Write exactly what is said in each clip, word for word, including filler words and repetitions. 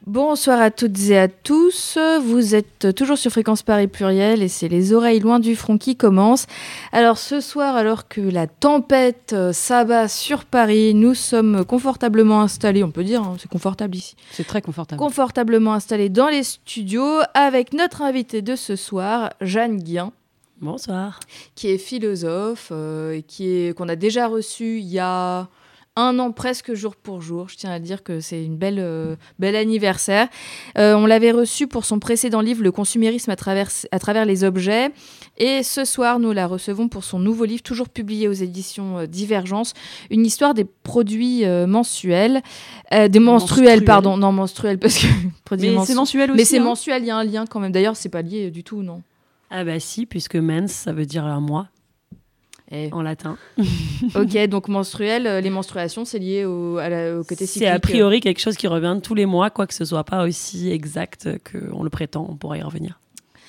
Bonsoir à toutes et à tous, vous êtes toujours sur Fréquence Paris Pluriel et c'est les oreilles loin du front qui commencent. Alors ce soir, alors que la tempête s'abat sur Paris, nous sommes confortablement installés, on peut dire, hein, c'est confortable ici. C'est très confortable. Confortablement installés dans les studios avec notre invité de ce soir, Jeanne Guien. Bonsoir. Qui est philosophe, euh, et qui est, qu'on a déjà reçu il y a... un an presque jour pour jour. Je tiens à dire que c'est une belle, euh, bel anniversaire. Euh, on l'avait reçu pour son précédent livre, Le consumérisme à travers, à travers les objets. Et ce soir, nous la recevons pour son nouveau livre, toujours publié aux éditions euh, Divergence, une histoire des produits euh, mensuels. Euh, des menstruels, menstruels, pardon. Non, menstruels, parce que... Mais mensu... c'est mensuel aussi. Mais c'est hein. mensuel, il y a un lien quand même. D'ailleurs, c'est pas lié du tout, non? Ah bah si, puisque mens, ça veut dire un mois. Et... en latin. Ok, donc menstruel, les menstruations, c'est lié au, à la, au côté cyclique. C'est a priori quelque chose qui revient tous les mois, quoique ce soit pas aussi exact qu'on le prétend, on pourra y revenir.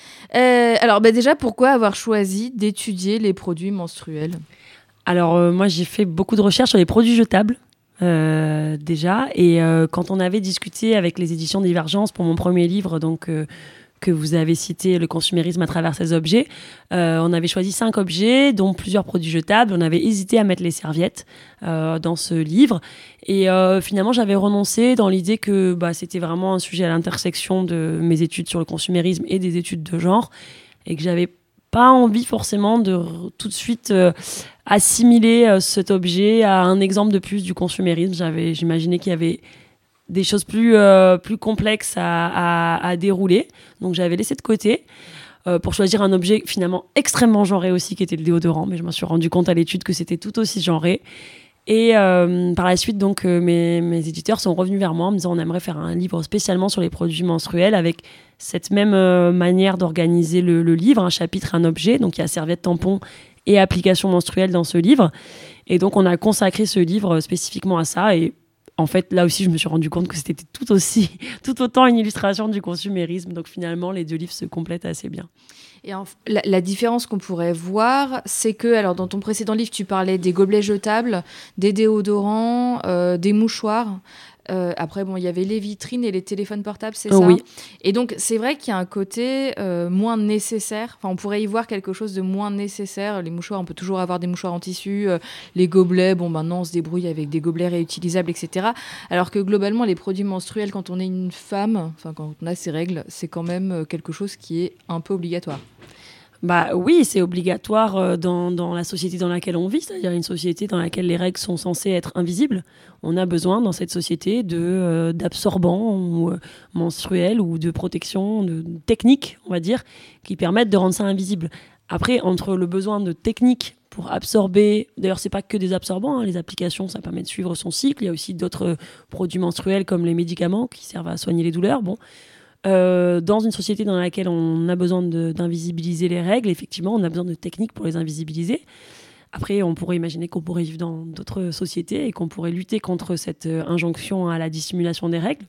Euh, alors bah déjà, pourquoi avoir choisi d'étudier les produits menstruels ? Alors euh, moi j'ai fait beaucoup de recherches sur les produits jetables. Euh, déjà, et euh, quand on avait discuté avec les éditions Divergence pour mon premier livre, donc euh, que vous avez cité, Le consumérisme à travers ses objets. Euh, on avait choisi cinq objets, dont plusieurs produits jetables. On avait hésité à mettre les serviettes euh, dans ce livre. Et euh, finalement, j'avais renoncé dans l'idée que bah, c'était vraiment un sujet à l'intersection de mes études sur le consumérisme et des études de genre. Et que j'avais pas envie forcément de r- tout de suite euh, assimiler euh, cet objet à un exemple de plus du consumérisme. J'avais, j'imaginais qu'il y avait des choses plus, euh, plus complexes à, à, à dérouler. Donc j'avais laissé de côté euh, pour choisir un objet finalement extrêmement genré aussi, qui était le déodorant. Mais je me suis rendu compte à l'étude que c'était tout aussi genré. Et euh, par la suite, donc, euh, mes, mes éditeurs sont revenus vers moi en me disant on aimerait faire un livre spécialement sur les produits menstruels avec cette même euh, manière d'organiser le, le livre, un chapitre, un objet. Donc il y a serviette, tampon et application menstruelle dans ce livre. Et donc on a consacré ce livre spécifiquement à ça. Et en fait, là aussi, je me suis rendu compte que c'était tout aussi, tout autant une illustration du consumérisme. Donc finalement, les deux livres se complètent assez bien. Et en, la, la différence qu'on pourrait voir, c'est que, alors dans ton précédent livre, tu parlais des gobelets jetables, des déodorants, euh, des mouchoirs. Euh, après, bon, il y avait les vitrines et les téléphones portables, c'est oh, ça. Oui. Et donc, c'est vrai qu'il y a un côté euh, moins nécessaire. Enfin, on pourrait y voir quelque chose de moins nécessaire. Les mouchoirs, on peut toujours avoir des mouchoirs en tissu. Euh, les gobelets, bon, maintenant, on se débrouille avec des gobelets réutilisables, et cetera. Alors que globalement, les produits menstruels, quand on est une femme, enfin, quand on a ses règles, c'est quand même quelque chose qui est un peu obligatoire. Bah oui, c'est obligatoire dans, dans la société dans laquelle on vit, c'est-à-dire une société dans laquelle les règles sont censées être invisibles. On a besoin dans cette société de, euh, d'absorbants ou, euh, menstruels ou de protection, de, de techniques, on va dire, qui permettent de rendre ça invisible. Après, entre le besoin de techniques pour absorber, d'ailleurs c'est pas que des absorbants, hein, les applications ça permet de suivre son cycle, il y a aussi d'autres produits menstruels comme les médicaments qui servent à soigner les douleurs, bon. Euh, dans une société dans laquelle on a besoin de, d'invisibiliser les règles, effectivement, on a besoin de techniques pour les invisibiliser. Après, on pourrait imaginer qu'on pourrait vivre dans d'autres sociétés et qu'on pourrait lutter contre cette euh, injonction à la dissimulation des règles.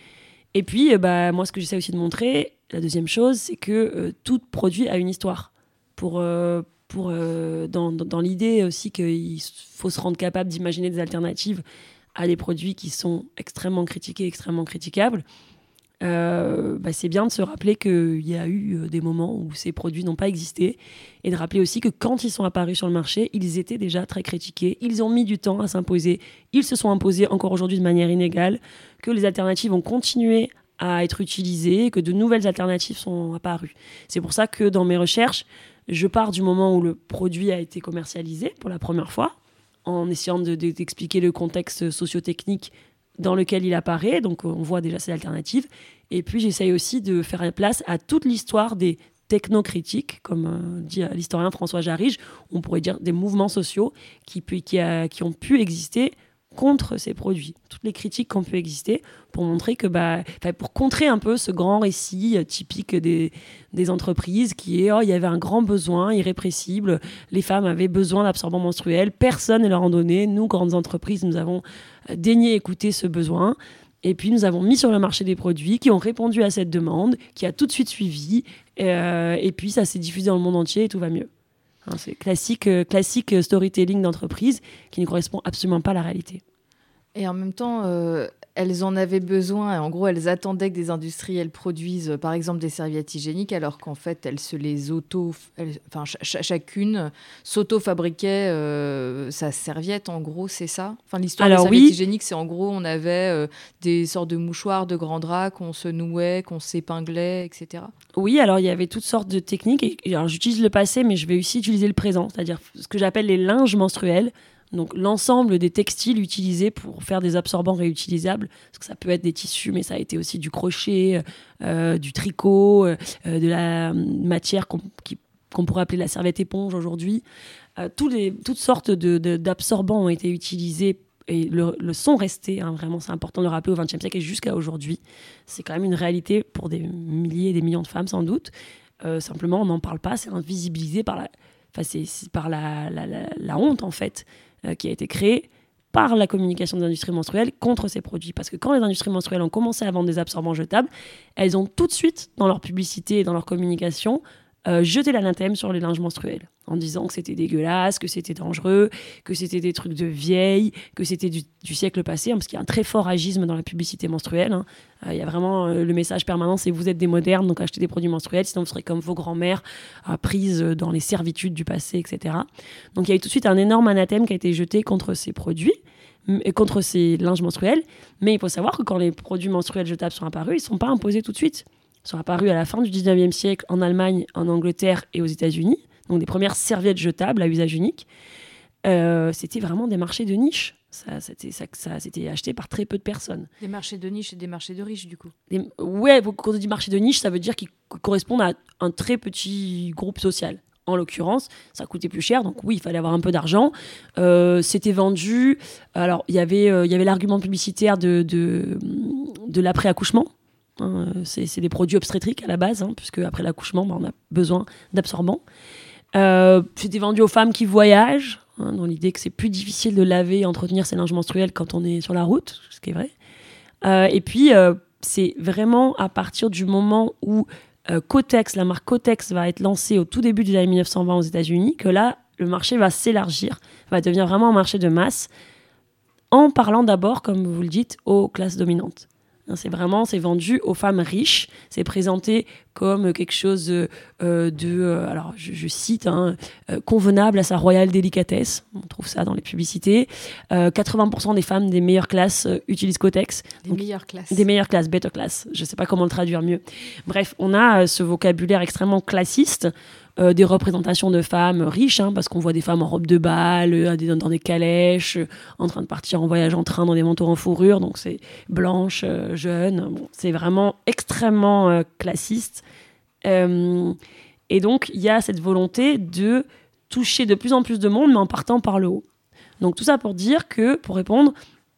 Et puis, euh, bah, moi, ce que j'essaie aussi de montrer, la deuxième chose, c'est que euh, tout produit a une histoire. Pour, euh, pour, euh, dans, dans, dans l'idée aussi qu'il faut se rendre capable d'imaginer des alternatives à des produits qui sont extrêmement critiqués, extrêmement critiquables. Euh, bah c'est bien de se rappeler qu'il y a eu des moments où ces produits n'ont pas existé et de rappeler aussi que quand ils sont apparus sur le marché, ils étaient déjà très critiqués, ils ont mis du temps à s'imposer, ils se sont imposés encore aujourd'hui de manière inégale, que les alternatives ont continué à être utilisées, que de nouvelles alternatives sont apparues. C'est pour ça que dans mes recherches, je pars du moment où le produit a été commercialisé pour la première fois, en essayant de, de, d'expliquer le contexte socio-technique dans lequel il apparaît, donc on voit déjà ces alternatives. Et puis j'essaye aussi de faire place à toute l'histoire des technocritiques, comme euh, dit l'historien François Jarige, on pourrait dire des mouvements sociaux qui, qui, a, qui ont pu exister contre ces produits. Toutes les critiques qui ont pu exister pour montrer que, bah, pour contrer un peu ce grand récit typique des, des entreprises qui est, oh, il y avait un grand besoin irrépressible, les femmes avaient besoin d'absorbants menstruels, personne ne leur en donnait, nous, grandes entreprises, nous avons daigné écouter ce besoin. Et puis, nous avons mis sur le marché des produits qui ont répondu à cette demande, qui a tout de suite suivi. Euh, et puis, ça s'est diffusé dans le monde entier et tout va mieux. Hein, c'est classique, euh, classique storytelling d'entreprise qui ne correspond absolument pas à la réalité. Et en même temps, euh, elles en avaient besoin. En gros, elles attendaient que des industriels produisent, euh, par exemple, des serviettes hygiéniques, alors qu'en fait, elles se les auto... elles- Enfin, ch- ch- chacune s'auto-fabriquait euh, sa serviette, en gros, c'est ça. Enfin, l'histoire des Alors serviettes oui, hygiéniques, c'est en gros, on avait euh, des sortes de mouchoirs, de grands draps qu'on se nouait, qu'on s'épinglait, et cetera. oui, alors il y avait toutes sortes de techniques. Et, et alors j'utilise le passé, mais je vais aussi utiliser le présent, c'est-à-dire ce que j'appelle les linges menstruels. Donc l'ensemble des textiles utilisés pour faire des absorbants réutilisables, parce que ça peut être des tissus, mais ça a été aussi du crochet, euh, du tricot, euh, de la matière qu'on, qui- qu'on pourrait appeler la serviette éponge aujourd'hui. Euh, tous les, toutes sortes de, de- d'absorbants ont été utilisés et le, le sont restés, hein, vraiment c'est important de le rappeler, au vingtième siècle et jusqu'à aujourd'hui. C'est quand même une réalité pour des milliers et des millions de femmes sans doute. Euh, simplement on n'en parle pas, c'est invisibilisé par la, enfin, c'est, c'est par la, la, la, la honte en fait, euh, qui a été créée par la communication des industries menstruelles contre ces produits. Parce que quand les industries menstruelles ont commencé à vendre des absorbants jetables, elles ont tout de suite, dans leur publicité et dans leur communication, euh, jeté l'anathème sur les linges menstruels, en disant que c'était dégueulasse, que c'était dangereux, que c'était des trucs de vieilles, que c'était du, du siècle passé, hein, parce qu'il y a un très fort agisme dans la publicité menstruelle. Hein. Euh, il y a vraiment euh, le message permanent, c'est vous êtes des modernes, donc achetez des produits menstruels, sinon vous serez comme vos grands-mères, euh, prises dans les servitudes du passé, et cetera. Donc il y a eu tout de suite un énorme anathème qui a été jeté contre ces produits, et contre ces linges menstruels. Mais il faut savoir que quand les produits menstruels jetables sont apparus, ils ne sont pas imposés tout de suite. Ils sont apparus à la fin du dix-neuvième siècle en Allemagne, en Angleterre et aux États-Unis. Donc des premières serviettes jetables à usage unique. Euh, c'était vraiment des marchés de niche. Ça, c'était, ça, ça, c'était acheté par très peu de personnes. Des marchés de niche et des marchés de riches, du coup. Des, ouais, quand on dit marché de niche, ça veut dire qu'ils correspondent à un très petit groupe social. En l'occurrence, ça coûtait plus cher, donc oui, il fallait avoir un peu d'argent. Euh, c'était vendu. Alors, il y avait, euh, il y avait l'argument publicitaire de, de, de l'après-accouchement. Hein, c'est, c'est des produits obstétriques à la base, hein, puisque après l'accouchement, bah, on a besoin d'absorbants. Euh, c'était vendu aux femmes qui voyagent, hein, dans l'idée que c'est plus difficile de laver et entretenir ses linges menstruels quand on est sur la route, ce qui est vrai. Euh, et puis, euh, c'est vraiment à partir du moment où euh, Kotex, la marque Kotex, va être lancée au tout début des années mille neuf cent vingt aux États-Unis, que là, le marché va s'élargir, va devenir vraiment un marché de masse, en parlant d'abord, comme vous le dites, aux classes dominantes. C'est vraiment, c'est vendu aux femmes riches, c'est présenté comme quelque chose euh, de, euh, alors je, je cite, hein, euh, convenable à sa royale délicatesse. On trouve ça dans les publicités. Euh, quatre-vingts pour cent des femmes des meilleures classes euh, utilisent Kotex. Des Donc, meilleures classes. Des meilleures classes, better class. Je ne sais pas comment le traduire mieux. Bref, on a euh, ce vocabulaire extrêmement classiste. Euh, des représentations de femmes riches, hein, parce qu'on voit des femmes en robe de bal, euh, dans des calèches, euh, en train de partir en voyage en train dans des manteaux en fourrure, donc c'est blanche, euh, jeune. Bon, c'est vraiment extrêmement euh, classiste. Euh, et donc, il y a cette volonté de toucher de plus en plus de monde, mais en partant par le haut. Donc, tout ça pour dire que, pour répondre,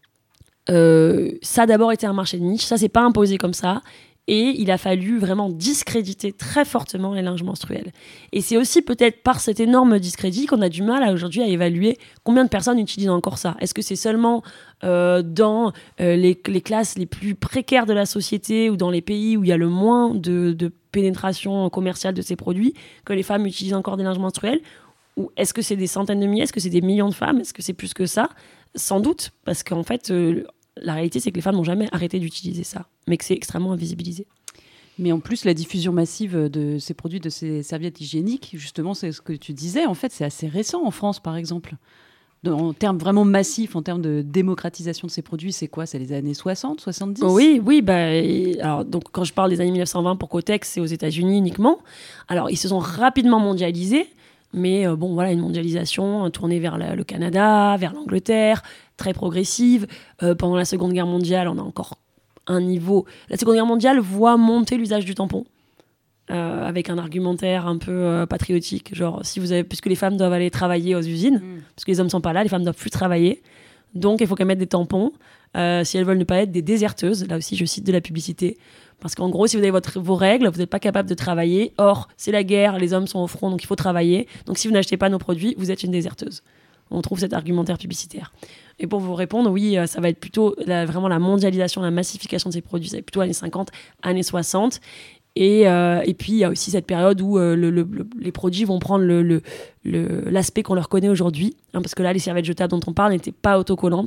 euh, ça a d'abord été un marché de niche, ça s'est pas imposé comme ça. Et il a fallu vraiment discréditer très fortement les linges menstruels. Et c'est aussi peut-être par cet énorme discrédit qu'on a du mal à, aujourd'hui à évaluer combien de personnes utilisent encore ça. Est-ce que c'est seulement euh, dans euh, les, les classes les plus précaires de la société ou dans les pays où il y a le moins de, de pénétration commerciale de ces produits que les femmes utilisent encore des linges menstruels? Ou est-ce que c'est des centaines de milliers? Est-ce que c'est des millions de femmes? Est-ce que c'est plus que ça? Sans doute, parce qu'en fait... Euh, la réalité, c'est que les femmes n'ont jamais arrêté d'utiliser ça, mais que c'est extrêmement invisibilisé. Mais en plus, la diffusion massive de ces produits, de ces serviettes hygiéniques, justement, c'est ce que tu disais, en fait, c'est assez récent en France, par exemple. En termes vraiment massifs, en termes de démocratisation de ces produits, c'est quoi? C'est les années soixante, soixante-dix? Oui, oui. Bah, et, alors, donc, quand je parle des années mille neuf cent vingt pour Kotex, c'est aux États-Unis uniquement. Alors, ils se sont rapidement mondialisés, mais euh, bon, voilà, une mondialisation tournée vers la, le Canada, vers l'Angleterre, très progressive. Euh, pendant la Seconde Guerre mondiale, on a encore un niveau... La Seconde Guerre mondiale voit monter l'usage du tampon, euh, avec un argumentaire un peu euh, patriotique, genre, si vous avez, puisque les femmes doivent aller travailler aux usines, mmh. parce que les hommes ne sont pas là, les femmes ne doivent plus travailler, donc il faut qu'elles mettent des tampons, euh, si elles veulent ne pas être des déserteuses. Là aussi, je cite de la publicité. Parce qu'en gros, si vous avez votre, vos règles, vous n'êtes pas capable de travailler. Or, c'est la guerre, les hommes sont au front, donc il faut travailler. Donc si vous n'achetez pas nos produits, vous êtes une déserteuse. On trouve cet argumentaire publicitaire. Et pour vous répondre, oui, ça va être plutôt la, vraiment la mondialisation, la massification de ces produits. Ça va être plutôt années cinquante, années soixante. Et, euh, et puis, il y a aussi cette période où euh, le, le, le, les produits vont prendre le, le, le, l'aspect qu'on leur connaît aujourd'hui. Hein, parce que là, les serviettes jetables dont on parle n'étaient pas autocollantes.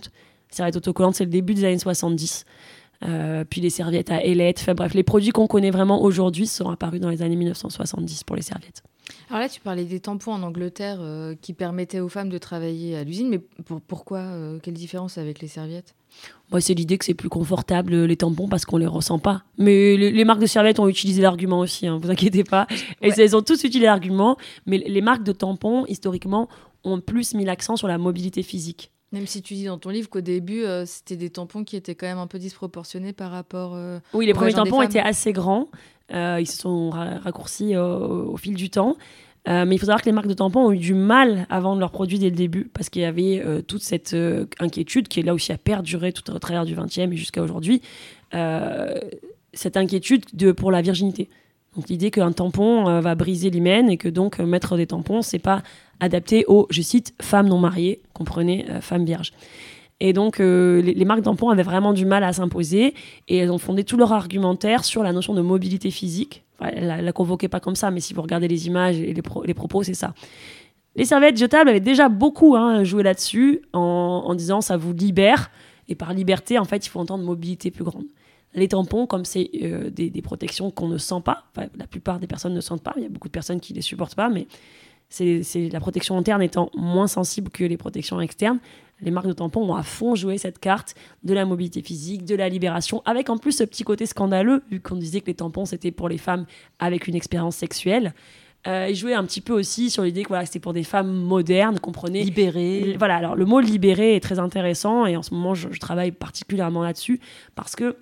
serviettes autocollantes, c'est le début des années soixante-dix. Euh, puis les serviettes à ailettes, enfin bref, les produits qu'on connaît vraiment aujourd'hui sont apparus dans les années dix-neuf cent soixante-dix pour les serviettes. Alors là, tu parlais des tampons en Angleterre euh, qui permettaient aux femmes de travailler à l'usine, mais pour, pourquoi euh, quelle différence avec les serviettes ? Moi, c'est l'idée que c'est plus confortable les tampons parce qu'on les ressent pas. Mais les, les marques de serviettes ont utilisé l'argument aussi, hein, vous inquiétez pas. Et ouais. Elles ont tous utilisé l'argument, mais les marques de tampons, historiquement, ont plus mis l'accent sur la mobilité physique. Même si tu dis dans ton livre qu'au début, euh, c'était des tampons qui étaient quand même un peu disproportionnés par rapport euh, oui, les premiers tampons étaient assez grands. Euh, ils se sont ra- raccourcis au, au fil du temps. Euh, mais il faut savoir que les marques de tampons ont eu du mal à vendre leurs produits dès le début parce qu'il y avait euh, toute cette euh, inquiétude qui est là aussi à perdurer tout au travers du vingtième et jusqu'à aujourd'hui. Euh, cette inquiétude de, pour la virginité. Donc l'idée qu'un tampon euh, va briser l'hymen et que donc euh, mettre des tampons, c'est pas adapté aux, je cite, femmes non mariées, comprenez, euh, femmes vierges. Et donc euh, les, les marques de tampons avaient vraiment du mal à s'imposer et elles ont fondé tout leur argumentaire sur la notion de mobilité physique. Enfin, elles la, la convoquaient pas comme ça, mais si vous regardez les images et les, pro- les propos, c'est ça. Les serviettes jetables avaient déjà beaucoup hein, joué là-dessus en, en disant ça vous libère et par liberté, en fait, il faut entendre mobilité plus grande. Les tampons, comme c'est euh, des, des protections qu'on ne sent pas, enfin, la plupart des personnes ne sentent pas, il y a beaucoup de personnes qui ne les supportent pas, mais c'est, c'est la protection interne étant moins sensible que les protections externes. Les marques de tampons ont à fond joué cette carte de la mobilité physique, de la libération, avec en plus ce petit côté scandaleux, vu qu'on disait que les tampons c'était pour les femmes avec une expérience sexuelle. Euh, ils jouaient un petit peu aussi sur l'idée que voilà, c'était pour des femmes modernes, comprenez. Libérées. Voilà, alors le mot libéré est très intéressant et en ce moment je, je travaille particulièrement là-dessus parce que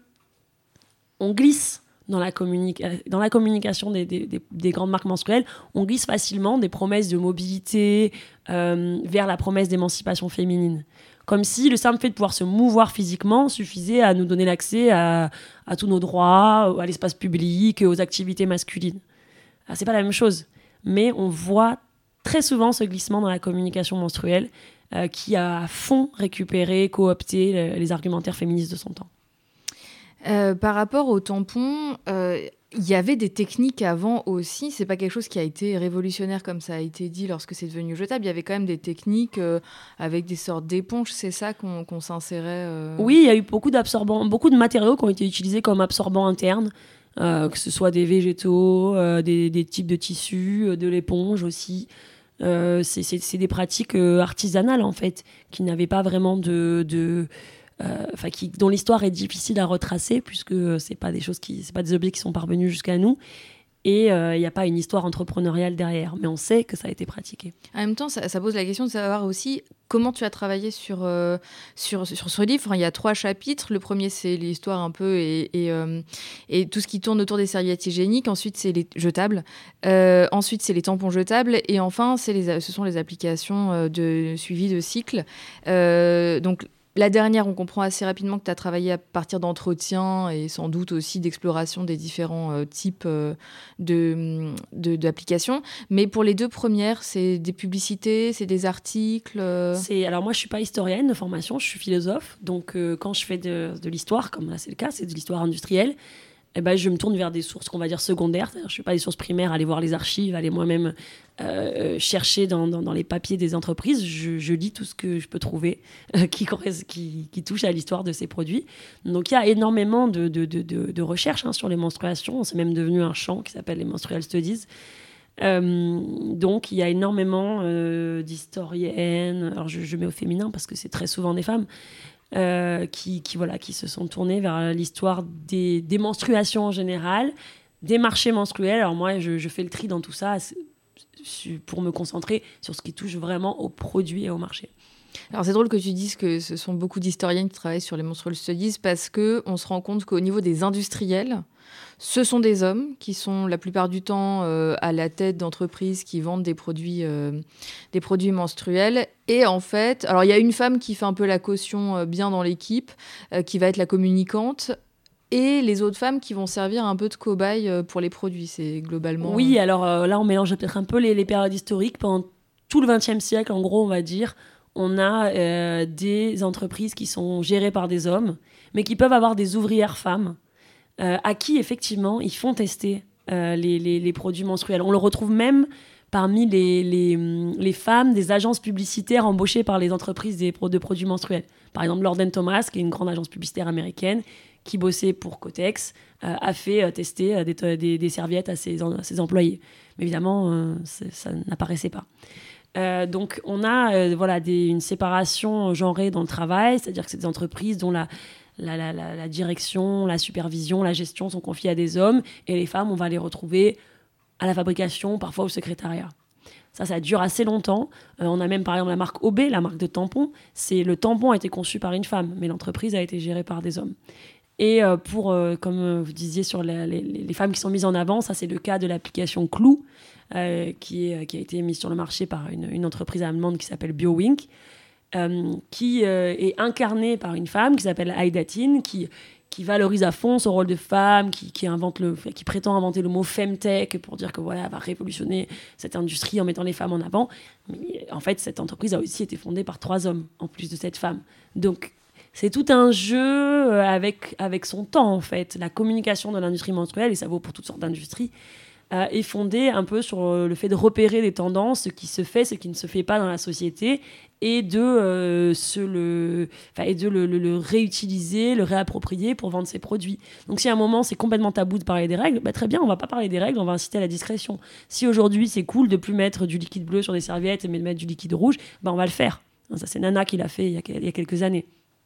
on glisse dans la, communica- dans la communication des, des, des, des grandes marques menstruelles, on glisse facilement des promesses de mobilité euh, vers la promesse d'émancipation féminine. Comme si le simple fait de pouvoir se mouvoir physiquement suffisait à nous donner l'accès à, à tous nos droits, à l'espace public, aux activités masculines. Alors, c'est pas la même chose, mais on voit très souvent ce glissement dans la communication menstruelle euh, qui a à fond récupéré, coopté les, les argumentaires féministes de son temps. Euh, par rapport aux tampons, il euh, y avait des techniques avant aussi. C'est pas quelque chose qui a été révolutionnaire comme ça a été dit lorsque c'est devenu jetable. Il y avait quand même des techniques euh, avec des sortes d'éponges. C'est ça qu'on, qu'on s'insérait. Euh... Oui, il y a eu beaucoup d'absorbants, beaucoup de matériaux qui ont été utilisés comme absorbants internes, euh, que ce soit des végétaux, euh, des, des types de tissus, euh, de l'éponge aussi. Euh, c'est, c'est, c'est des pratiques euh, artisanales en fait, qui n'avaient pas vraiment de, de Enfin, euh, qui, dont l'histoire est difficile à retracer puisque c'est pas des choses qui, c'est pas des objets qui sont parvenus jusqu'à nous et il euh, n'y a pas une histoire entrepreneuriale derrière, mais on sait que ça a été pratiqué. En même temps, ça, ça pose la question de savoir aussi comment tu as travaillé sur euh, sur sur ce livre. Enfin, il y a trois chapitres. Le premier, c'est l'histoire un peu et et, euh, et tout ce qui tourne autour des serviettes hygiéniques. Ensuite, c'est les jetables. Euh, ensuite, c'est les tampons jetables. Et enfin, c'est les, ce sont les applications de suivi de cycle. Euh, donc la dernière, on comprend assez rapidement que tu as travaillé à partir d'entretiens et sans doute aussi d'exploration des différents euh, types euh, de, de, d'applications. Mais pour les deux premières, c'est des publicités, c'est des articles euh... c'est, Alors moi, je ne suis pas historienne de formation, je suis philosophe. Donc euh, quand je fais de, de l'histoire, comme là c'est le cas, c'est de l'histoire industrielle, eh ben, je me tourne vers des sources qu'on va dire secondaires. C'est-à-dire, je ne fais pas des sources primaires, aller voir les archives, aller moi-même euh, chercher dans, dans, dans les papiers des entreprises. Je, je lis tout ce que je peux trouver euh, qui, qui, qui touche à l'histoire de ces produits. Donc il y a énormément de, de, de, de, de recherches hein, sur les menstruations. C'est même devenu un champ qui s'appelle les Menstrual Studies. Euh, donc il y a énormément euh, d'historiennes, alors je, je mets au féminin parce que c'est très souvent des femmes, Euh, qui, qui, voilà, qui se sont tournés vers l'histoire des, des menstruations en général, des marchés menstruels. Alors moi, je, je fais le tri dans tout ça pour me concentrer sur ce qui touche vraiment aux produits et aux marchés. Alors c'est drôle que tu dises que ce sont beaucoup d'historiennes qui travaillent sur les menstrual studies parce qu'on se rend compte qu'au niveau des industriels, ce sont des hommes qui sont la plupart du temps euh, à la tête d'entreprises qui vendent des produits, euh, des produits menstruels. Et en fait, alors il y a une femme qui fait un peu la caution euh, bien dans l'équipe, euh, qui va être la communicante, et les autres femmes qui vont servir un peu de cobaye euh, pour les produits. C'est globalement... Oui, alors euh, là on mélange peut-être un peu les, les périodes historiques. Pendant tout le vingtième siècle, en gros, on va dire, on a euh, des entreprises qui sont gérées par des hommes, mais qui peuvent avoir des ouvrières femmes, Euh, à qui, effectivement, ils font tester euh, les, les, les produits menstruels. On le retrouve même parmi les, les, les femmes des agences publicitaires embauchées par les entreprises des, de produits menstruels. Par exemple, Lord and Thomas, qui est une grande agence publicitaire américaine, qui bossait pour Kotex, euh, a fait euh, tester euh, des, des, des serviettes à ses, à ses employés. Mais évidemment, euh, ça n'apparaissait pas. Euh, donc, on a euh, voilà, des, une séparation genrée dans le travail, c'est-à-dire que c'est des entreprises dont la, la, la, la, la direction, la supervision, la gestion sont confiées à des hommes, et les femmes, on va les retrouver à la fabrication, parfois au secrétariat. Ça, ça dure assez longtemps. Euh, on a même, par exemple, la marque O B, la marque de tampons. C'est, le tampon a été conçu par une femme, mais l'entreprise a été gérée par des hommes. Et euh, pour, euh, comme vous disiez, sur les, les, les femmes qui sont mises en avant, ça, c'est le cas de l'application Clou, Euh, qui, est, qui a été mise sur le marché par une, une entreprise allemande qui s'appelle BioWink, euh, qui euh, est incarnée par une femme qui s'appelle Aida Tin, qui, qui valorise à fond son rôle de femme, qui, qui, invente le, qui prétend inventer le mot femtech pour dire que voilà, elle va révolutionner cette industrie en mettant les femmes en avant. Mais en fait, cette entreprise a aussi été fondée par trois hommes, en plus de cette femme. Donc, c'est tout un jeu avec, avec son temps, en fait. La communication de l'industrie menstruelle, et ça vaut pour toutes sortes d'industries, Euh, est fondé un peu sur euh, le fait de repérer des tendances, ce qui se fait, ce qui ne se fait pas dans la société, et de, euh, se le, et de le, le, le réutiliser, le réapproprier pour vendre ses produits. Donc si à un moment c'est complètement tabou de parler des règles, bah, très bien, on ne va pas parler des règles, on va inciter à la discrétion. Si aujourd'hui c'est cool de ne plus mettre du liquide bleu sur des serviettes, mais de mettre du liquide rouge, bah, on va le faire. Ça, c'est Nana qui l'a fait il y a, il y a quelques années.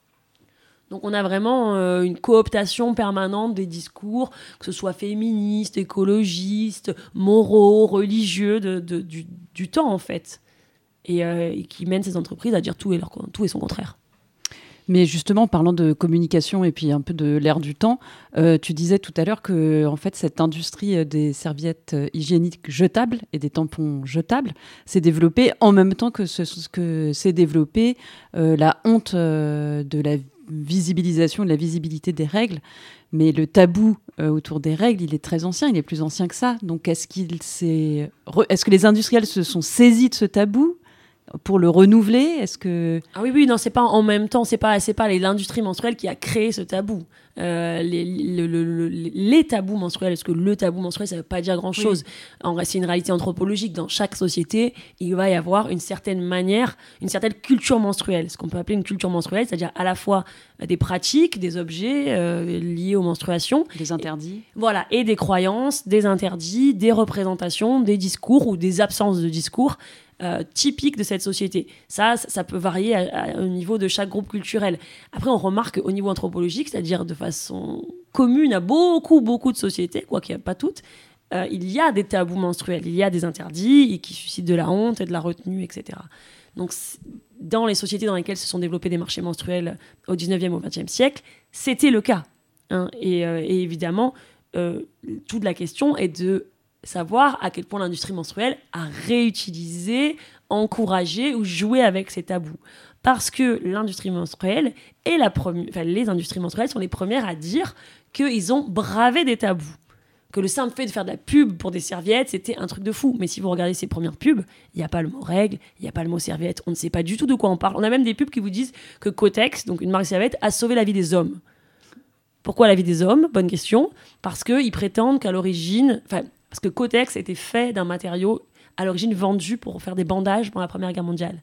Donc on a vraiment euh, une cooptation permanente des discours, que ce soit féministes, écologistes, moraux, religieux, de, de, du, du temps en fait, et, euh, et qui mènent ces entreprises à dire tout et, leur, tout et son contraire. Mais justement, parlant de communication et puis un peu de l'ère du temps, euh, tu disais tout à l'heure que en fait, cette industrie des serviettes hygiéniques jetables et des tampons jetables s'est développée en même temps que, ce, que s'est développée euh, la honte euh, de la visibilisation, de la visibilité des règles. Mais le tabou euh, autour des règles, il est très ancien, il est plus ancien que ça. Donc, est-ce, qu'il s'est re... est-ce que les industriels se sont saisis de ce tabou pour le renouveler? Est-ce que... Ah oui, oui, non, c'est pas en même temps, c'est pas, c'est pas l'industrie menstruelle qui a créé ce tabou. Euh, les, le, le, le, les tabous menstruels, parce que le tabou menstruel, ça veut pas dire grand-chose. Oui. En, c'est une réalité anthropologique. Dans chaque société, il va y avoir une certaine manière, une certaine culture menstruelle, ce qu'on peut appeler une culture menstruelle, c'est-à-dire à la fois des pratiques, des objets euh, liés aux menstruations. Des interdits. Et, voilà, et des croyances, des interdits, des représentations, des discours ou des absences de discours Euh, typique de cette société. Ça, ça, ça peut varier à, à, au niveau de chaque groupe culturel. Après, on remarque au niveau anthropologique, c'est-à-dire de façon commune à beaucoup, beaucoup de sociétés, quoi qu'il n'y a pas toutes, euh, il y a des tabous menstruels, il y a des interdits et qui suscitent de la honte et de la retenue, et cetera. Donc, dans les sociétés dans lesquelles se sont développés des marchés menstruels au dix-neuvième, au vingtième siècle, c'était le cas. Hein. Et, euh, et évidemment, euh, toute la question est de savoir à quel point l'industrie menstruelle a réutilisé, encouragé ou joué avec ces tabous. Parce que l'industrie menstruelle et la premi- enfin, les industries menstruelles sont les premières à dire qu'ils ont bravé des tabous. Que le simple fait de faire de la pub pour des serviettes, c'était un truc de fou. Mais si vous regardez ces premières pubs, il n'y a pas le mot règle, il n'y a pas le mot serviette, on ne sait pas du tout de quoi on parle. On a même des pubs qui vous disent que Kotex, donc une marque de serviette, a sauvé la vie des hommes. Pourquoi la vie des hommes? Bonne question. Parce qu'ils prétendent qu'à l'origine... Parce que Kotex était fait d'un matériau à l'origine vendu pour faire des bandages pendant la Première Guerre mondiale.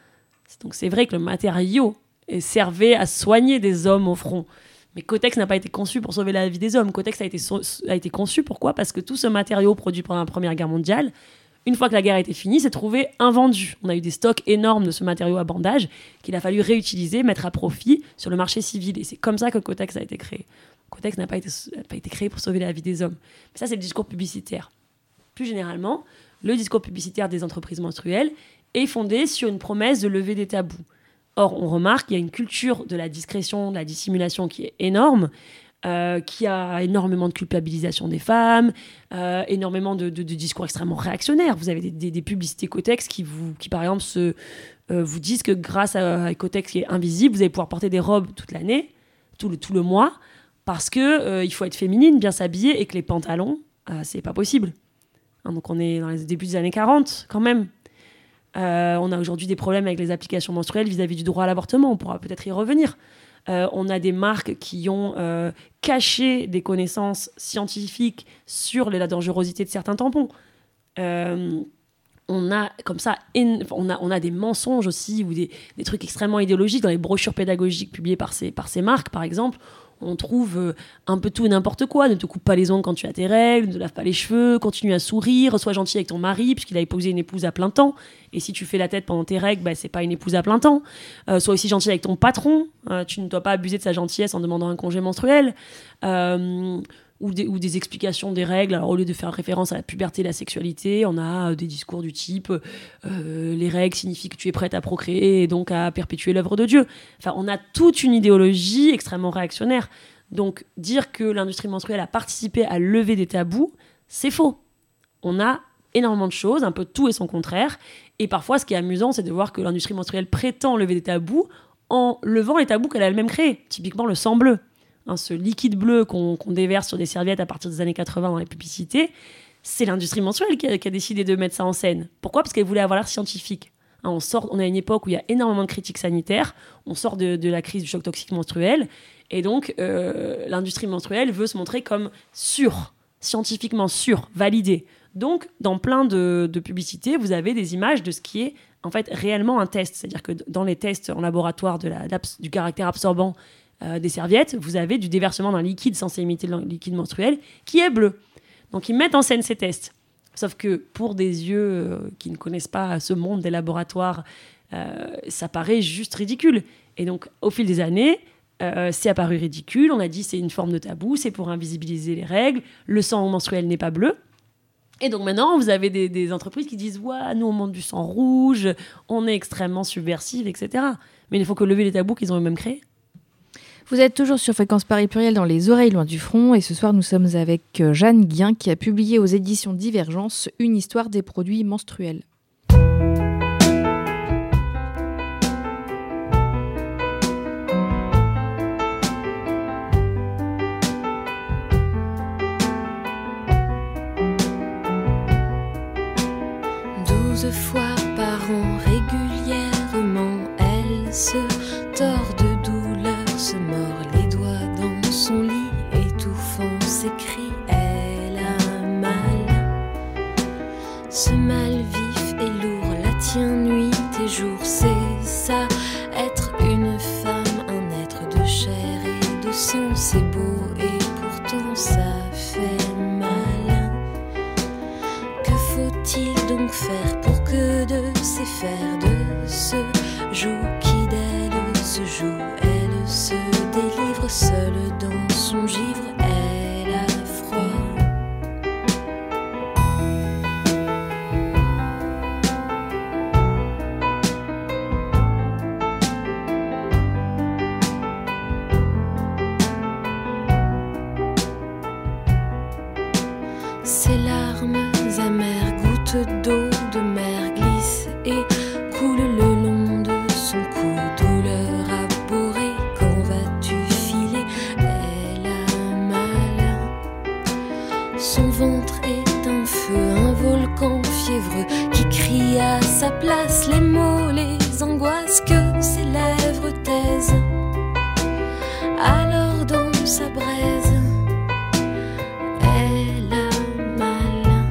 Donc c'est vrai que le matériau servait à soigner des hommes au front. Mais Kotex n'a pas été conçu pour sauver la vie des hommes. Kotex a été, so- a été conçu, pourquoi? Parce que tout ce matériau produit pendant la Première Guerre mondiale, une fois que la guerre a été finie, s'est trouvé invendu. On a eu des stocks énormes de ce matériau à bandage qu'il a fallu réutiliser, mettre à profit sur le marché civil. Et c'est comme ça que Kotex a été créé. Kotex n'a pas été, n'a pas été créé pour sauver la vie des hommes. Mais ça, c'est le discours publicitaire. Plus généralement, le discours publicitaire des entreprises menstruelles est fondé sur une promesse de lever des tabous. Or, on remarque qu'il y a une culture de la discrétion, de la dissimulation qui est énorme, euh, qui a énormément de culpabilisation des femmes, euh, énormément de, de, de discours extrêmement réactionnaires. Vous avez des, des, des publicités Kotex qui, vous, qui, par exemple, se, euh, vous disent que grâce à, à Kotex qui est invisible, vous allez pouvoir porter des robes toute l'année, tout le, tout le mois, parce qu'il euh, faut être féminine, bien s'habiller, et que les pantalons, euh, c'est pas possible. Hein, donc on est dans les débuts des années quarante, quand même. Euh, on a aujourd'hui des problèmes avec les applications menstruelles vis-à-vis du droit à l'avortement, on pourra peut-être y revenir. Euh, on a des marques qui ont euh, caché des connaissances scientifiques sur la dangerosité de certains tampons. Euh, on a comme ça, on a, on a des mensonges aussi, ou des, des trucs extrêmement idéologiques dans les brochures pédagogiques publiées par ces, par ces marques, par exemple. On trouve euh, un peu tout et n'importe quoi. Ne te coupe pas les ongles quand tu as tes règles, ne te lave pas les cheveux, continue à sourire, sois gentil avec ton mari, puisqu'il a épousé une épouse à plein temps. Et si tu fais la tête pendant tes règles, bah, c'est pas une épouse à plein temps. Euh, sois aussi gentil avec ton patron. Euh, tu ne dois pas abuser de sa gentillesse en demandant un congé menstruel. Euh, ou, des, ou des explications des règles. Alors, au lieu de faire référence à la puberté et la sexualité, on a euh, des discours du type euh, les règles signifient que tu es prête à procréer et donc à perpétuer l'œuvre de Dieu. Enfin, on a toute une idéologie extrêmement réactionnaire. Donc, dire que l'industrie menstruelle a participé à lever des tabous, c'est faux. On a énormément de choses, un peu tout et son contraire. Et parfois, ce qui est amusant, c'est de voir que l'industrie menstruelle prétend lever des tabous en levant les tabous qu'elle a elle-même créés. Typiquement, le sang bleu. Hein, ce liquide bleu qu'on, qu'on déverse sur des serviettes à partir des années quatre-vingts dans les publicités, c'est l'industrie menstruelle qui a, qui a décidé de mettre ça en scène. Pourquoi ? Parce qu'elle voulait avoir l'air scientifique. Hein, on, sort, on est à une époque où il y a énormément de critiques sanitaires, on sort de, de la crise du choc toxique menstruel, et donc euh, l'industrie menstruelle veut se montrer comme sûre, scientifiquement sûre, validée. Donc, dans plein de, de publicités, vous avez des images de ce qui est en fait réellement un test. C'est-à-dire que dans les tests en laboratoire de la, du caractère absorbant euh, des serviettes, vous avez du déversement d'un liquide censé imiter le liquide menstruel qui est bleu. Donc, ils mettent en scène ces tests. Sauf que pour des yeux euh, qui ne connaissent pas ce monde des laboratoires, euh, ça paraît juste ridicule. Et donc, au fil des années, euh, c'est apparu ridicule. On a dit c'est une forme de tabou, c'est pour invisibiliser les règles. Le sang menstruel n'est pas bleu. Et donc maintenant, vous avez des, des entreprises qui disent « Ouais, nous, on monte du sang rouge, on est extrêmement subversif, et cetera » Mais il faut que lever les tabous qu'ils ont eux-mêmes créés. Vous êtes toujours sur Fréquence Paris Pluriel dans Les Oreilles Loin du Front, et ce soir, nous sommes avec Jeanne Guien qui a publié aux éditions Divergence une histoire des produits menstruels. Douze fois par an, régulièrement, elle se tord de douleur, se mord les doigts dans son lit, étouffant ses cris, elle a mal. Ce mal vif et lourd la tient nuit et jour, c'est ça, être une femme, un être de chair et de sang, c'est beau et pourtant ça fait mal. Que faut-il donc faire pour que de ces fers de ce joug qui d'elle se joue, elle se délivre seule dans son givre, elle a froid. Ses larmes amères, gouttes d'eau de mer glissent et coulent le long de son cou. Douleur abhorrée, quand vas-tu filer? Elle a mal. Son ventre est un feu, un volcan fiévreux qui crie à sa place les mots, les angoisses que ses lèvres taisent. Alors dans sa braise, elle a mal.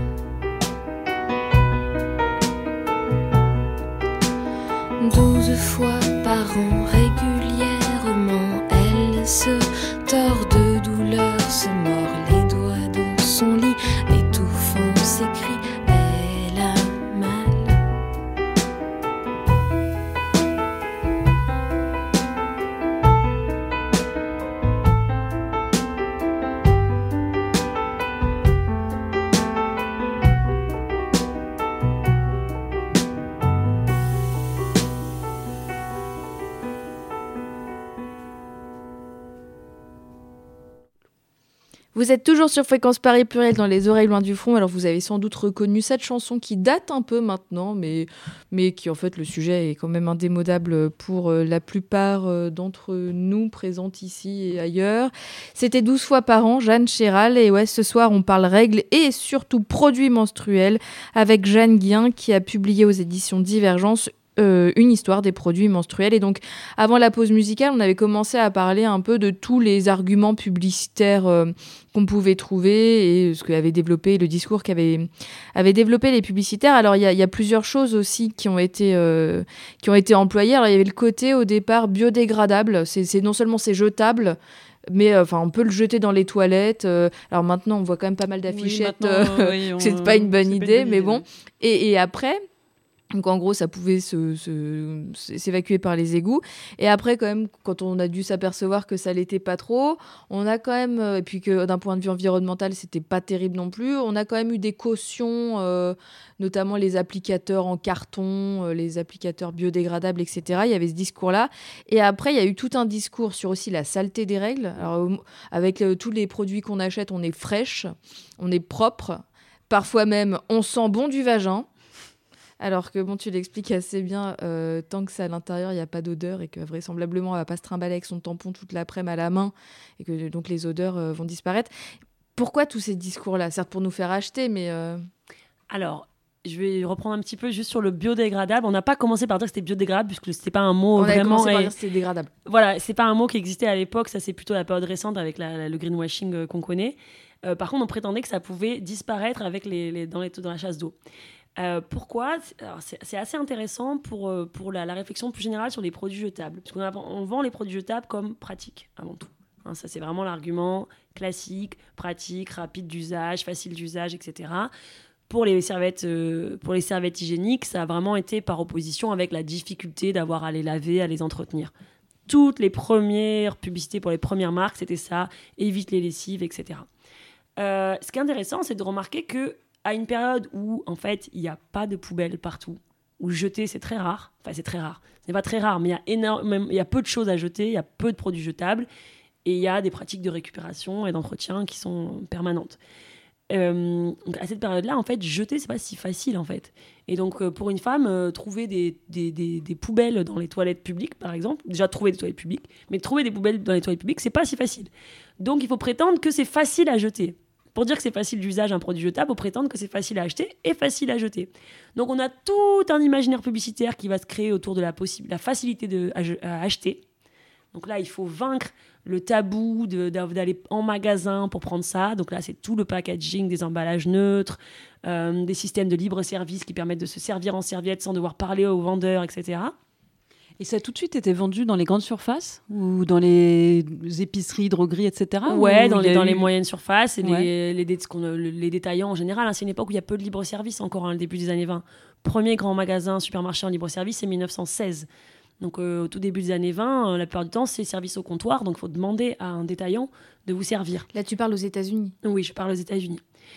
Douze fois par an, régulièrement, elle se tord de douleur, se mord les doigts dans son lit, étouffant ses cris, elle a mal. Vous êtes toujours sur Fréquence Paris Pluriel dans Les Oreilles Loin du Front. Alors vous avez sans doute reconnu cette chanson qui date un peu maintenant, mais, mais qui en fait le sujet est quand même indémodable pour la plupart d'entre nous présentes ici et ailleurs. C'était douze fois par an, Jeanne Chéral. Et ouais, ce soir on parle règles et surtout produits menstruels avec Jeanne Guien qui a publié aux éditions Divergence euh, une histoire des produits menstruels. Et donc, avant la pause musicale, on avait commencé à parler un peu de tous les arguments publicitaires euh, qu'on pouvait trouver et ce qu'avait développé, le discours qu'avaient avait développé les publicitaires. Alors, il y, y a plusieurs choses aussi qui ont été, euh, qui ont été employées. Alors, il y avait le côté, au départ, biodégradable. C'est, c'est, non seulement c'est jetable, mais enfin euh, on peut le jeter dans les toilettes. Euh, alors maintenant, on voit quand même pas mal d'affichettes. Oui, euh, oui, on... c'est pas une bonne idée, pas une bonne mais idée, bon. Et, et après... Donc en gros, ça pouvait se, se, s'évacuer par les égouts. Et après, quand même, quand on a dû s'apercevoir que ça l'était pas trop, on a quand même, et puis que d'un point de vue environnemental, c'était pas terrible non plus, on a quand même eu des cautions, euh, notamment les applicateurs en carton, euh, les applicateurs biodégradables, et cetera. Il y avait ce discours-là. Et après, il y a eu tout un discours sur aussi la saleté des règles. Alors, avec euh, tous les produits qu'on achète, on est fraîche, on est propre. Parfois même, on sent bon du vagin. Alors que, bon, tu l'expliques assez bien, euh, tant que c'est à l'intérieur, il n'y a pas d'odeur et que vraisemblablement, on ne va pas se trimballer avec son tampon toute l'après-midi à la main et que donc les odeurs euh, vont disparaître. Pourquoi tous ces discours-là ? Certes, pour nous faire acheter, mais... Euh... Alors, je vais reprendre un petit peu juste sur le biodégradable. On n'a pas commencé par dire que c'était biodégradable puisque ce n'était pas un mot on vraiment... On a commencé et... par dire que c'était dégradable. Voilà, ce n'est pas un mot qui existait à l'époque. Ça, c'est plutôt la période récente avec la, la, le greenwashing euh, qu'on connaît. Euh, par contre, on prétendait que ça pouvait disparaître avec les, les, dans, les, dans la chasse d'eau. Euh, pourquoi ? Alors, c'est, c'est assez intéressant pour, euh, pour la, la réflexion plus générale sur les produits jetables. Parce qu'on a, on vend les produits jetables comme pratiques, avant tout. Hein, ça, c'est vraiment l'argument classique, pratique, rapide d'usage, facile d'usage, et cetera. Pour les serviettes, euh, pour les serviettes hygiéniques, ça a vraiment été par opposition avec la difficulté d'avoir à les laver, à les entretenir. Toutes les premières publicités pour les premières marques, c'était ça, évite les lessives, et cetera. Euh, ce qui est intéressant, c'est de remarquer que à une période où, en fait, il n'y a pas de poubelle partout, où jeter, c'est très rare. Enfin, c'est très rare. C'est pas très rare, mais il y a énorme, il y a peu de choses à jeter, il y a peu de produits jetables, et il y a des pratiques de récupération et d'entretien qui sont permanentes. Euh, donc à cette période-là, en fait, jeter, c'est pas si facile, en fait. Et donc, euh, pour une femme, euh, trouver des, des, des, des poubelles dans les toilettes publiques, par exemple, déjà trouver des toilettes publiques, mais trouver des poubelles dans les toilettes publiques, c'est pas si facile. Donc, il faut prétendre que c'est facile à jeter. Pour dire que c'est facile d'usage un produit jetable, on prétend que c'est facile à acheter et facile à jeter. Donc on a tout un imaginaire publicitaire qui va se créer autour de la, possi- la facilité de, à, à acheter. Donc là, il faut vaincre le tabou de, d'aller en magasin pour prendre ça. Donc là, c'est tout le packaging, des emballages neutres, euh, des systèmes de libre-service qui permettent de se servir en serviette sans devoir parler aux vendeurs, et cetera. Et ça a tout de suite été vendu dans les grandes surfaces ou dans les épiceries, drogueries, et cetera. Ouais, dans, les, dans eu... les moyennes surfaces et ouais. les, les, dé- ce qu'on, les détaillants en général. Hein, c'est une époque où il y a peu de libre-service encore, hein, le début des années vingt. Premier grand magasin, supermarché en libre-service, c'est dix-neuf cent seize. Donc euh, au tout début des années vingt, euh, la plupart du temps, c'est service au comptoir. Donc il faut demander à un détaillant de vous servir. Là, tu parles aux États-Unis ? Oui, je parle aux États-Unis.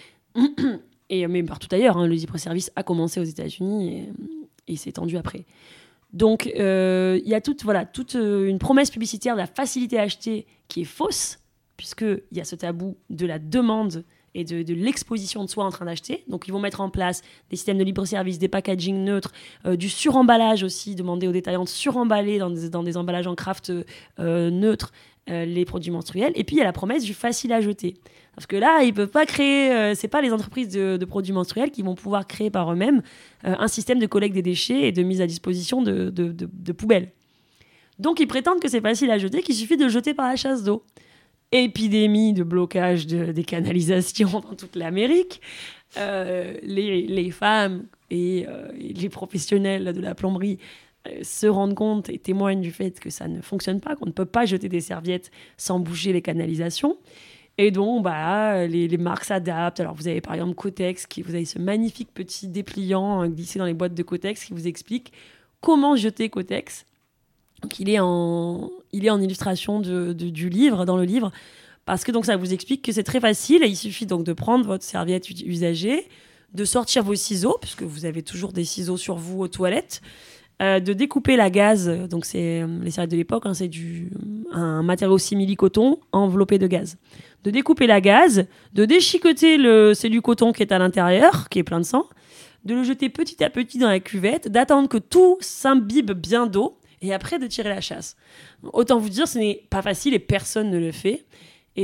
et même partout ailleurs, hein, le libre-service a commencé aux États-Unis et, et s'est étendu après. Donc, il euh, y a toute, voilà, toute euh, une promesse publicitaire de la facilité à acheter qui est fausse, puisqu'il y a ce tabou de la demande et de, de l'exposition de soi en train d'acheter. Donc, ils vont mettre en place des systèmes de libre-service, des packaging neutres, euh, du suremballage aussi, demander aux détaillants de suremballer dans des, dans des emballages en craft euh, neutres euh, les produits menstruels. Et puis, il y a la promesse du facile à jeter. Parce que là, ils peuvent pas créer, euh, c'est pas les entreprises de, de produits menstruels qui vont pouvoir créer par eux-mêmes euh, un système de collecte des déchets et de mise à disposition de, de, de, de poubelles. Donc, ils prétendent que c'est facile à jeter, qu'il suffit de le jeter par la chasse d'eau. Épidémie de blocage de, des canalisations dans toute l'Amérique. Euh, les, les femmes et, euh, et les professionnels de la plomberie euh, se rendent compte et témoignent du fait que ça ne fonctionne pas, qu'on ne peut pas jeter des serviettes sans boucher les canalisations. Et donc, bah, les, les marques s'adaptent. Alors, vous avez par exemple Kotex, qui, vous avez ce magnifique petit dépliant hein, glissé dans les boîtes de Kotex qui vous explique comment jeter Kotex. Donc, il est en, il est en illustration de, de, du livre, dans le livre, parce que donc, ça vous explique que c'est très facile. Et il suffit donc de prendre votre serviette usagée, de sortir vos ciseaux, puisque vous avez toujours des ciseaux sur vous aux toilettes, euh, de découper la gaze. Donc, c'est les serviettes de l'époque, hein, c'est du, un matériau simili-coton enveloppé de gaz. De découper la gaze, de déchiqueter le, c'est du coton qui est à l'intérieur, qui est plein de sang, de le jeter petit à petit dans la cuvette, d'attendre que tout s'imbibe bien d'eau, et après de tirer la chasse. Autant vous dire, ce n'est pas facile et personne ne le fait. Et donc,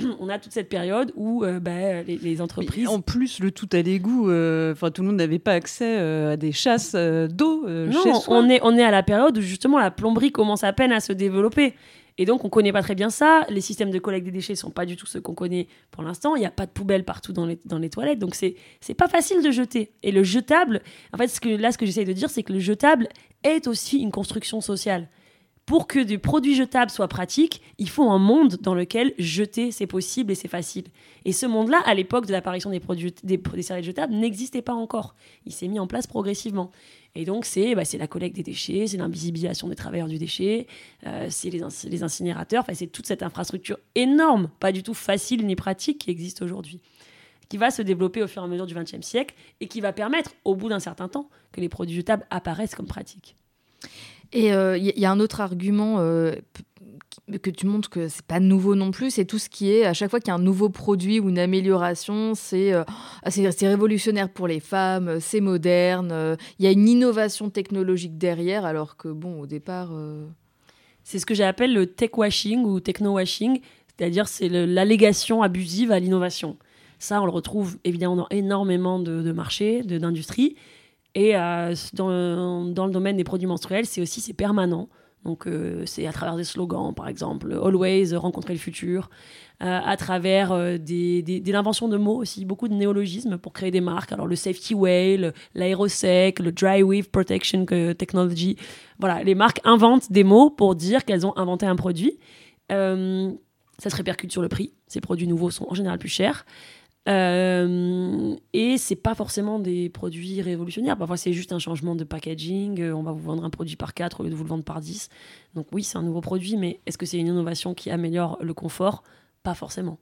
on a toute cette période où euh, bah, les, les entreprises... Mais en plus, le tout à l'égout, euh, tout le monde n'avait pas accès euh, à des chasses euh, d'eau euh, non, chez soi. On est, on est à la période où justement la plomberie commence à peine à se développer. Et donc, on ne connaît pas très bien ça. Les systèmes de collecte des déchets ne sont pas du tout ceux qu'on connaît pour l'instant. Il n'y a pas de poubelle partout dans les, dans les toilettes. Donc, ce n'est pas facile de jeter. Et le jetable, en fait, ce que, là, ce que j'essaye de dire, c'est que le jetable est aussi une construction sociale. Pour que des produits jetables soient pratiques, il faut un monde dans lequel jeter, c'est possible et c'est facile. Et ce monde-là, à l'époque de l'apparition des, produits, des, des serviettes jetables, n'existait pas encore. Il s'est mis en place progressivement. Et donc, c'est, bah, c'est la collecte des déchets, c'est l'invisibilisation des travailleurs du déchet, euh, c'est les, inc- les incinérateurs, c'est toute cette infrastructure énorme, pas du tout facile ni pratique, qui existe aujourd'hui, qui va se développer au fur et à mesure du vingtième siècle et qui va permettre, au bout d'un certain temps, que les produits jetables apparaissent comme pratiques. Et il euh, y, y a un autre argument euh, p- que tu montres que c'est pas nouveau non plus, c'est tout ce qui est, à chaque fois qu'il y a un nouveau produit ou une amélioration, c'est, euh, c'est, c'est révolutionnaire pour les femmes, c'est moderne, il euh, y a une innovation technologique derrière, alors que bon, au départ... Euh... C'est ce que j'appelle le tech-washing ou techno-washing, c'est-à-dire c'est le, l'allégation abusive à l'innovation. Ça, on le retrouve évidemment dans énormément de, de marchés, de, d'industries. Et euh, dans, dans le domaine des produits menstruels, c'est aussi c'est permanent. Donc, euh, c'est à travers des slogans, par exemple, « Always, rencontrer le futur », euh, à travers euh, des, des, de l'invention de mots aussi, beaucoup de néologismes pour créer des marques. Alors, le Safety Way, le, l'aérosec, le Dry Weave Protection Technology. Voilà, les marques inventent des mots pour dire qu'elles ont inventé un produit. Euh, ça se répercute sur le prix. Ces produits nouveaux sont en général plus chers. Euh, et c'est pas forcément des produits révolutionnaires, parfois c'est juste un changement de packaging, euh, on va vous vendre un produit par quatre au lieu de vous le vendre par dix, donc oui c'est un nouveau produit, mais est-ce que c'est une innovation qui améliore le confort? Pas forcément.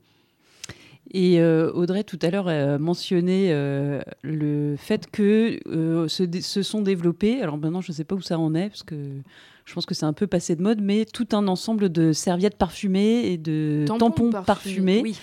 Et euh, Audrey tout à l'heure a mentionné euh, le fait que euh, se, dé- se sont développés, alors maintenant je ne sais pas où ça en est parce que je pense que c'est un peu passé de mode, mais tout un ensemble de serviettes parfumées et de tampons, tampons parfumés, parfumés. Oui.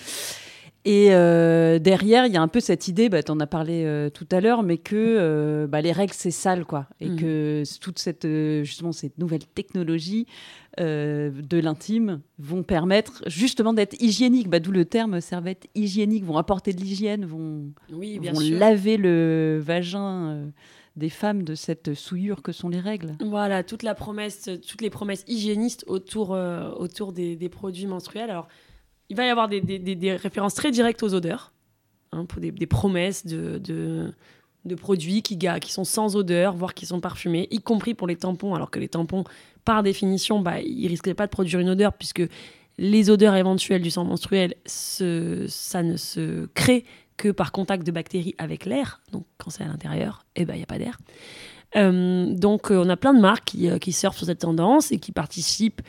Et euh, derrière, il y a un peu cette idée, bah, tu en as parlé euh, tout à l'heure, mais que euh, bah, les règles, c'est sale, quoi. Et mmh. que toute cette, euh, justement, cette nouvelle technologie euh, de l'intime vont permettre justement d'être hygiéniques. Bah, d'où le terme serviette hygiénique, vont apporter de l'hygiène, vont, oui, bien vont sûr. laver le vagin euh, des femmes de cette souillure que sont les règles. Voilà, toute la promesse, toutes les promesses hygiénistes autour, euh, autour des, des produits menstruels. Alors, il va y avoir des, des, des références très directes aux odeurs, hein, pour des, des promesses de, de, de produits qui, qui sont sans odeur, voire qui sont parfumés, y compris pour les tampons, alors que les tampons, par définition, bah, ils ne risquaient pas de produire une odeur, puisque les odeurs éventuelles du sang menstruel, ce, ça ne se crée que par contact de bactéries avec l'air. Donc, quand c'est à l'intérieur, eh ben, il n'y a pas d'air. Euh, donc, euh, on a plein de marques qui, euh, qui surfent sur cette tendance et qui participent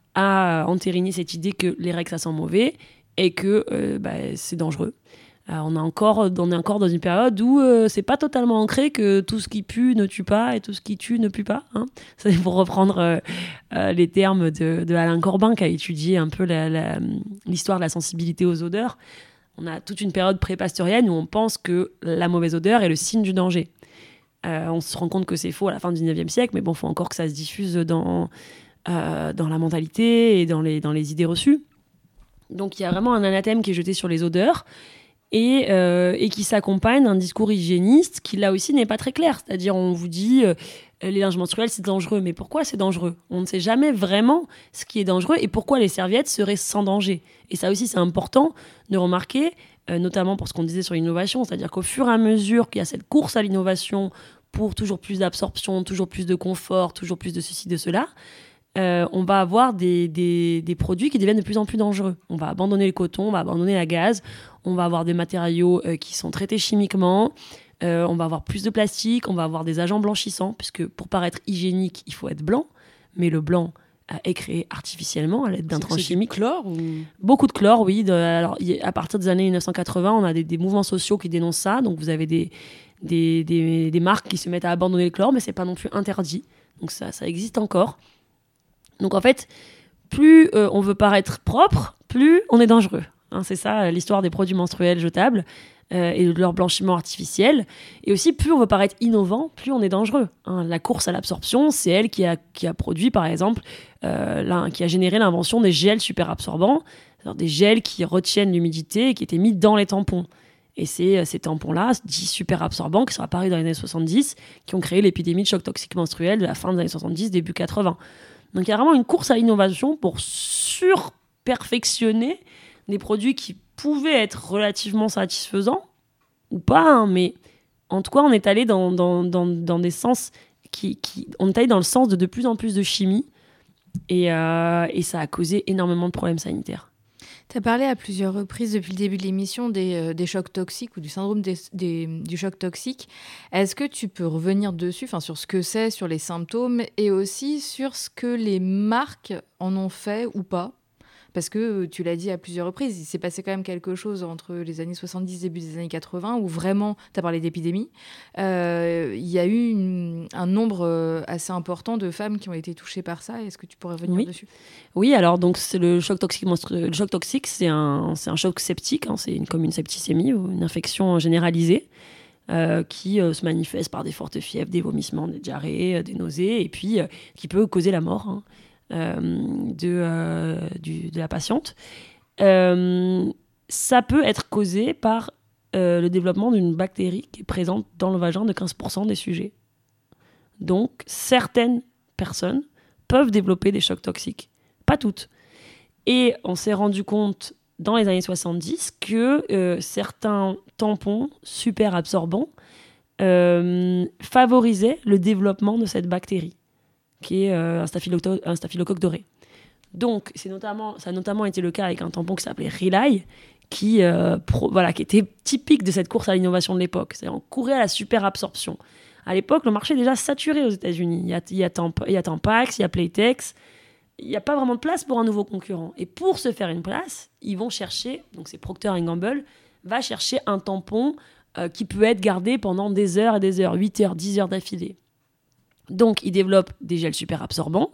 à entériner cette idée que les règles, ça sent mauvais et que euh, bah, c'est dangereux. Euh, on, a encore, on est encore dans une période où euh, c'est pas totalement ancré que tout ce qui pue ne tue pas et tout ce qui tue ne pue pas. Hein. Ça, c'est pour reprendre euh, euh, les termes de, de Alain Corbin, qui a étudié un peu la, la, l'histoire de la sensibilité aux odeurs. On a toute une période pré-pasteurienne où on pense que la mauvaise odeur est le signe du danger. Euh, on se rend compte que c'est faux à la fin du dix-neuvième siècle, mais bon, il faut encore que ça se diffuse dans... Euh, dans la mentalité et dans les, dans les idées reçues. Donc il y a vraiment un anathème qui est jeté sur les odeurs et, euh, et qui s'accompagne d'un discours hygiéniste qui là aussi n'est pas très clair. C'est-à-dire on vous dit euh, les linges menstruels c'est dangereux, mais pourquoi c'est dangereux? On ne sait jamais vraiment ce qui est dangereux et pourquoi les serviettes seraient sans danger. Et ça aussi c'est important de remarquer, euh, notamment pour ce qu'on disait sur l'innovation, c'est-à-dire qu'au fur et à mesure qu'il y a cette course à l'innovation pour toujours plus d'absorption, toujours plus de confort, toujours plus de ceci, de cela, Euh, on va avoir des, des, des produits qui deviennent de plus en plus dangereux. On va abandonner le coton, on va abandonner la gaze, on va avoir des matériaux euh, qui sont traités chimiquement, euh, on va avoir plus de plastique, on va avoir des agents blanchissants, puisque pour paraître hygiénique, il faut être blanc, mais le blanc euh, est créé artificiellement à l'aide d'intrants chimiques. C'est du chlore ou... Beaucoup de chlore, oui. De, alors, y, à partir des années mille neuf cent quatre-vingts, on a des, des mouvements sociaux qui dénoncent ça, donc vous avez des, des, des, des marques qui se mettent à abandonner le chlore, mais c'est pas non plus interdit, donc ça, ça existe encore. Donc en fait, plus euh, on veut paraître propre, plus on est dangereux. Hein, c'est ça l'histoire des produits menstruels jetables euh, et de leur blanchiment artificiel. Et aussi, plus on veut paraître innovant, plus on est dangereux. Hein, la course à l'absorption, c'est elle qui a, qui a produit, par exemple, euh, qui a généré l'invention des gels super absorbants. Alors, des gels qui retiennent l'humidité et qui étaient mis dans les tampons. Et c'est ces tampons-là, dits super absorbants, qui sont apparus dans les années soixante-dix, qui ont créé l'épidémie de choc toxique menstruel de la fin des années soixante-dix, début quatre-vingts. Donc il y a vraiment une course à l'innovation pour surperfectionner des produits qui pouvaient être relativement satisfaisants, ou pas, hein, mais en tout cas, on est allé dans, dans, dans, dans des sens qui, qui... On est allé dans le sens de de plus en plus de chimie, et, euh, et ça a causé énormément de problèmes sanitaires. Tu as parlé à plusieurs reprises depuis le début de l'émission des, euh, des chocs toxiques ou du syndrome des, des, du choc toxique. Est-ce que tu peux revenir dessus, enfin, sur ce que c'est, sur les symptômes et aussi sur ce que les marques en ont fait ou pas ? Parce que tu l'as dit à plusieurs reprises, il s'est passé quand même quelque chose entre les années soixante-dix et début des années quatre-vingts où vraiment, tu as parlé d'épidémie, euh, il y a eu une, un nombre assez important de femmes qui ont été touchées par ça. Est-ce que tu pourrais revenir oui. dessus ? Oui, alors donc c'est le choc toxique menstru... le choc toxique, c'est un, c'est un choc septique, hein, c'est une, comme une septicémie ou une infection généralisée euh, qui euh, se manifeste par des fortes fièvres, des vomissements, des diarrhées, euh, des nausées, et puis euh, qui peut causer la mort. Hein. Euh, de, euh, du, de la patiente. Euh, ça peut être causé par euh, le développement d'une bactérie qui est présente dans le vagin de quinze pour cent des sujets. Donc, certaines personnes peuvent développer des chocs toxiques. Pas toutes. Et on s'est rendu compte dans les années soixante-dix que euh, certains tampons super absorbants euh, favorisaient le développement de cette bactérie, qui est euh, un, staphyloco- un staphylocoque doré. Donc, c'est notamment, ça a notamment été le cas avec un tampon qui s'appelait Rely, qui, euh, pro, voilà, qui était typique de cette course à l'innovation de l'époque. C'est-à-dire, on courait à la super-absorption. À l'époque, le marché est déjà saturé aux États-Unis. Il y a, il y a, Tamp- il y a Tampax, il y a Playtex. Il n'y a pas vraiment de place pour un nouveau concurrent. Et pour se faire une place, ils vont chercher, donc c'est Procter and Gamble, va chercher un tampon euh, qui peut être gardé pendant des heures et des heures, huit heures, dix heures d'affilée. Donc, ils développent des gels super absorbants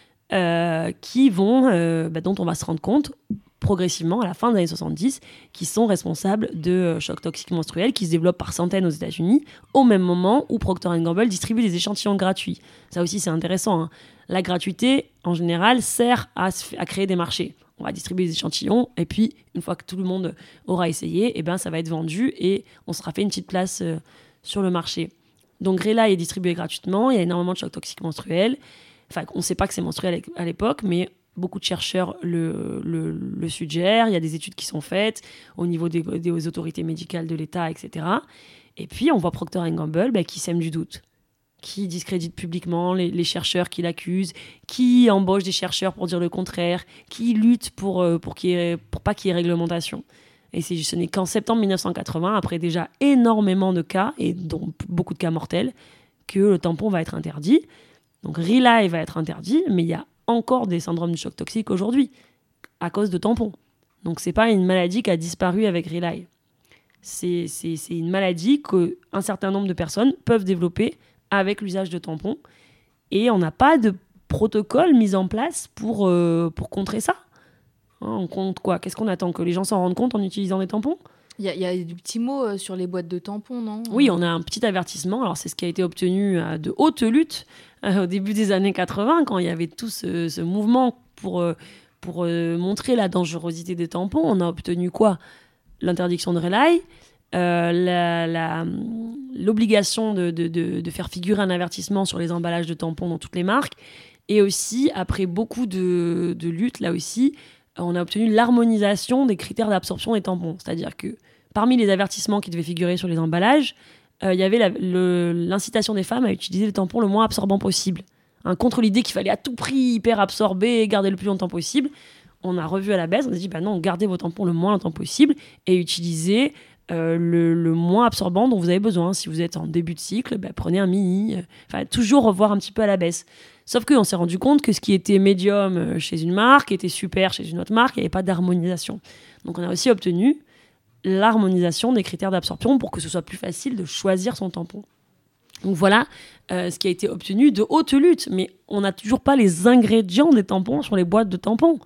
euh, qui vont, euh, bah, dont on va se rendre compte progressivement à la fin des années soixante-dix, qui sont responsables de euh, chocs toxiques menstruels qui se développent par centaines aux États-Unis, au même moment où Procter and Gamble distribue des échantillons gratuits. Ça aussi, c'est intéressant. Hein. La gratuité, en général, sert à, à créer des marchés. On va distribuer des échantillons, et puis, une fois que tout le monde aura essayé, eh ben, ça va être vendu, et on sera fait une petite place euh, sur le marché. Donc, Rely est distribué gratuitement. Il y a énormément de chocs toxiques menstruels. Enfin, on ne sait pas que c'est menstruel à l'époque, mais beaucoup de chercheurs le, le, le suggèrent. Il y a des études qui sont faites au niveau des, des autorités médicales de l'État, et cetera. Et puis, on voit Procter and Gamble bah, qui sème du doute, qui discrédite publiquement les, les chercheurs qui l'accusent, qui embauche des chercheurs pour dire le contraire, qui lutte pour, euh, pour, qu'il y ait, pour pas qu'il y ait réglementation. Et c'est, ce n'est qu'en septembre dix-neuf cent quatre-vingts, après déjà énormément de cas, et dont beaucoup de cas mortels, que le tampon va être interdit. Donc Rely va être interdit, mais il y a encore des syndromes du choc toxique aujourd'hui, à cause de tampons. Donc c'est pas une maladie qui a disparu avec Rely. C'est, c'est, c'est une maladie qu'un certain nombre de personnes peuvent développer avec l'usage de tampons. Et on n'a pas de protocole mis en place pour, euh, pour contrer ça. Hein, on compte quoi ? Qu'est-ce qu'on attend ? Que les gens s'en rendent compte en utilisant des tampons ? Il y, y a du petit mot euh, sur les boîtes de tampons, non ? Oui, on a un petit avertissement. Alors, c'est ce qui a été obtenu euh, de haute lutte euh, au début des années quatre-vingts, quand il y avait tout ce, ce mouvement pour, euh, pour euh, montrer la dangerosité des tampons. On a obtenu quoi ? L'interdiction de Rely, euh, la, la, l'obligation de, de, de, de faire figurer un avertissement sur les emballages de tampons dans toutes les marques. Et aussi, après beaucoup de, de luttes, là aussi, on a obtenu l'harmonisation des critères d'absorption des tampons. C'est-à-dire que parmi les avertissements qui devaient figurer sur les emballages, il euh, y avait la, le, l'incitation des femmes à utiliser le tampon le moins absorbant possible. Hein, contre l'idée qu'il fallait à tout prix hyper absorber et garder le plus longtemps possible, on a revu à la baisse, on a dit bah non, gardez vos tampons le moins longtemps possible et utilisez euh, le, le moins absorbant dont vous avez besoin. Si vous êtes en début de cycle, bah, prenez un mini. Enfin, toujours revoir un petit peu à la baisse. Sauf qu'on s'est rendu compte que ce qui était médium chez une marque était super chez une autre marque, il n'y avait pas d'harmonisation. Donc on a aussi obtenu l'harmonisation des critères d'absorption pour que ce soit plus facile de choisir son tampon. Donc voilà euh, ce qui a été obtenu de haute lutte, mais on n'a toujours pas les ingrédients des tampons sur les boîtes de tampons.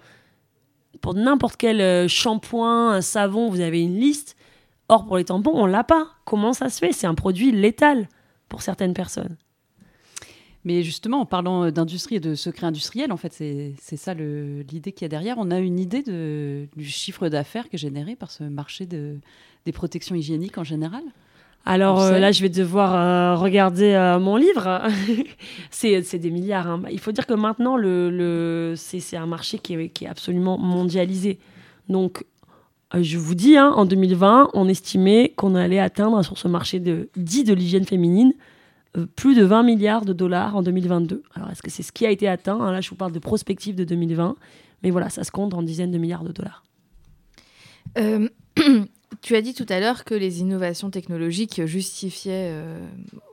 Pour n'importe quel shampoing, un savon, vous avez une liste. Or, pour les tampons, on ne l'a pas. Comment ça se fait ? C'est un produit létal pour certaines personnes. Mais justement, en parlant d'industrie et de secret industriel, en fait, c'est, c'est ça le, l'idée qu'il y a derrière. On a une idée de, du chiffre d'affaires qui est généré par ce marché de, des protections hygiéniques en général ? Alors euh, là, je vais devoir euh, regarder euh, mon livre. c'est, c'est des milliards. Hein. Il faut dire que maintenant, le, le, c'est, c'est un marché qui est, qui est absolument mondialisé. Donc, euh, je vous dis, hein, en deux mille vingt, on estimait qu'on allait atteindre sur ce marché de, dit de l'hygiène féminine euh, plus de vingt milliards de dollars en deux mille vingt-deux. Alors, est-ce que c'est ce qui a été atteint ? hein, Là, je vous parle de prospective de deux mille vingt. Mais voilà, ça se compte en dizaines de milliards de dollars. Euh... Tu as dit tout à l'heure que les innovations technologiques justifiaient euh,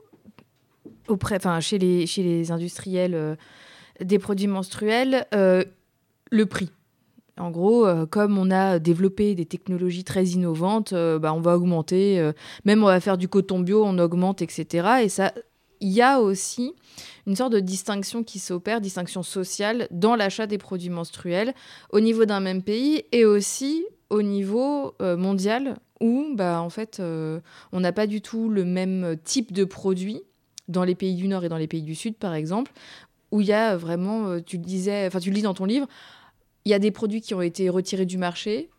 auprès, enfin, chez, les, chez les industriels euh, des produits menstruels euh, le prix. En gros, euh, comme on a développé des technologies très innovantes, euh, bah, on va augmenter, euh, même on va faire du coton bio, on augmente, et cetera. Et ça, il y a aussi une sorte de distinction qui s'opère, distinction sociale dans l'achat des produits menstruels au niveau d'un même pays et aussi au niveau euh, mondial où bah, en fait, euh, on n'a pas du tout le même type de produit dans les pays du Nord et dans les pays du Sud, par exemple, où il y a vraiment, euh, tu le disais, enfin tu le lis dans ton livre, il y a des produits qui ont été retirés du marché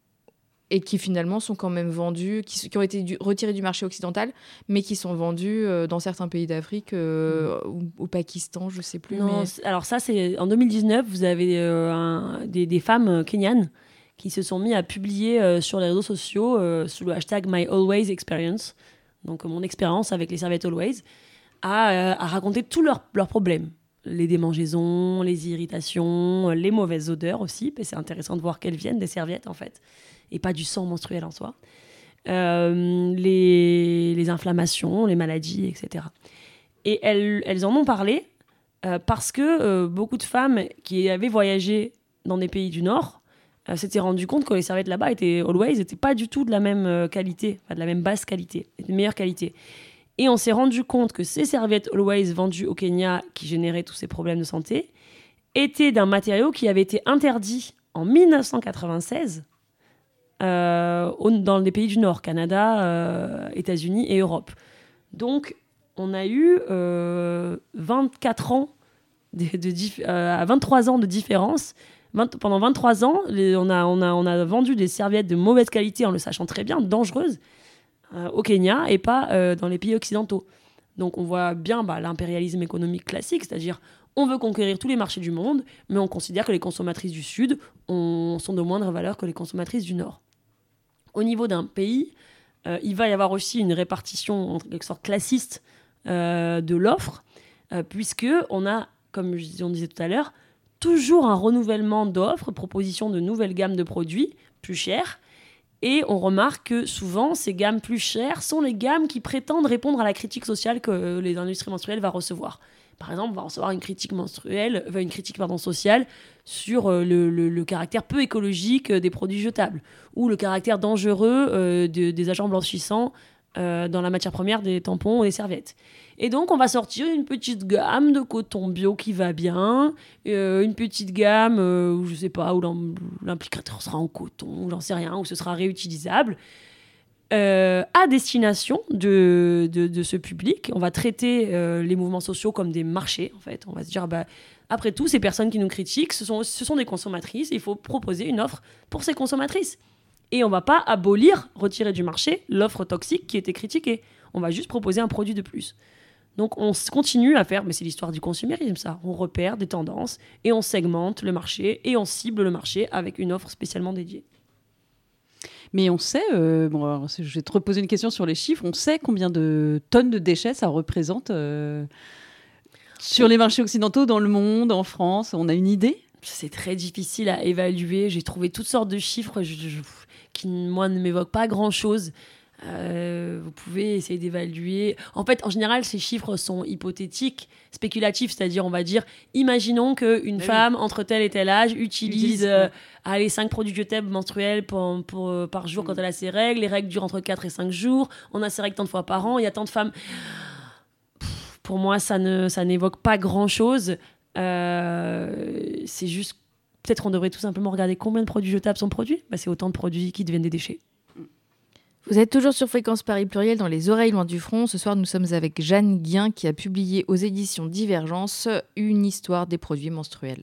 et qui finalement sont quand même vendus, qui, qui ont été du, retirés du marché occidental, mais qui sont vendus euh, dans certains pays d'Afrique, euh, mmh. ou au Pakistan, je ne sais plus. Non, mais... alors ça, c'est en deux mille dix-neuf, vous avez euh, un, des, des femmes kenyanes qui se sont mis à publier euh, sur les réseaux sociaux euh, sous le hashtag My Always Experience, donc mon expérience avec les serviettes Always, à, euh, à raconter tous leurs, leurs problèmes. Les démangeaisons, les irritations, les mauvaises odeurs aussi. Et c'est intéressant de voir qu'elles viennent des serviettes, en fait, et pas du sang menstruel en soi. Euh, les, les inflammations, les maladies, et cetera. Et elles, elles en ont parlé euh, parce que euh, beaucoup de femmes qui avaient voyagé dans des pays du Nord euh, s'étaient rendues compte que les serviettes là-bas étaient Always, n'étaient pas du tout de la même euh, qualité, enfin, de la même basse qualité, de meilleure qualité. Et on s'est rendu compte que ces serviettes Always vendues au Kenya, qui généraient tous ces problèmes de santé, étaient d'un matériau qui avait été interdit en dix-neuf cent quatre-vingt-seize euh, dans les pays du Nord, Canada, euh, États-Unis et Europe. Donc, on a eu euh, vingt-quatre ans, de, de dif- euh, à vingt-trois ans de différence. vingt, pendant vingt-trois ans, les, on, a, on, a, on a vendu des serviettes de mauvaise qualité, en le sachant très bien, dangereuses, Euh, au Kenya et pas euh, dans les pays occidentaux. Donc on voit bien bah, l'impérialisme économique classique, c'est-à-dire on veut conquérir tous les marchés du monde, mais on considère que les consommatrices du Sud ont, sont de moindre valeur que les consommatrices du Nord. Au niveau d'un pays, euh, il va y avoir aussi une répartition en quelque sorte classiste euh, de l'offre, euh, puisqu'on a, comme on disait tout à l'heure, toujours un renouvellement d'offres, proposition de nouvelles gammes de produits plus chères. Et on remarque que souvent, ces gammes plus chères sont les gammes qui prétendent répondre à la critique sociale que les industries menstruelles vont recevoir. Par exemple, on va recevoir une critique menstruelle, une critique pardon, sociale sur le, le, le caractère peu écologique des produits jetables ou le caractère dangereux euh, de, des agents blanchissants euh, dans la matière première des tampons ou des serviettes. Et donc, on va sortir une petite gamme de coton bio qui va bien, euh, une petite gamme, euh, où je sais pas, où l'implicateur sera en coton, ou j'en sais rien, où ce sera réutilisable, euh, à destination de, de, de ce public. On va traiter euh, les mouvements sociaux comme des marchés, en fait. On va se dire, bah, après tout, ces personnes qui nous critiquent, ce sont, ce sont des consommatrices, et il faut proposer une offre pour ces consommatrices. Et on va pas abolir, retirer du marché, l'offre toxique qui était critiquée. On va juste proposer un produit de plus. Donc on continue à faire, mais c'est l'histoire du consumérisme ça, on repère des tendances et on segmente le marché et on cible le marché avec une offre spécialement dédiée. Mais on sait, euh, bon, alors, je vais te reposer une question sur les chiffres, on sait combien de tonnes de déchets ça représente euh, sur les marchés occidentaux, dans le monde, en France, on a une idée ? C'est très difficile à évaluer, j'ai trouvé toutes sortes de chiffres je, je, qui, moi, ne m'évoquent pas grand-chose. Euh, vous pouvez essayer d'évaluer. En fait, en général, ces chiffres sont hypothétiques, spéculatifs, c'est-à-dire, on va dire, imaginons qu'une femme oui. entre tel et tel âge utilise, utilise euh, allez, cinq produits jetables menstruels pour, pour, euh, par jour mmh. quand elle a ses règles. Les règles durent entre quatre et cinq jours. On a ses règles tant de fois par an. Il y a tant de femmes. Pff, pour moi, ça, ne, ça n'évoque pas grand-chose. Euh, c'est juste. Peut-être qu'on devrait tout simplement regarder combien de produits jetables sont produits. Bah, c'est autant de produits qui deviennent des déchets. Vous êtes toujours sur Fréquence Paris Pluriel dans les oreilles loin du front. Ce soir, nous sommes avec Jeanne Guin qui a publié aux éditions Divergence une histoire des produits menstruels.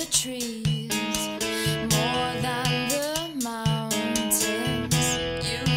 trees, more than the mountains. You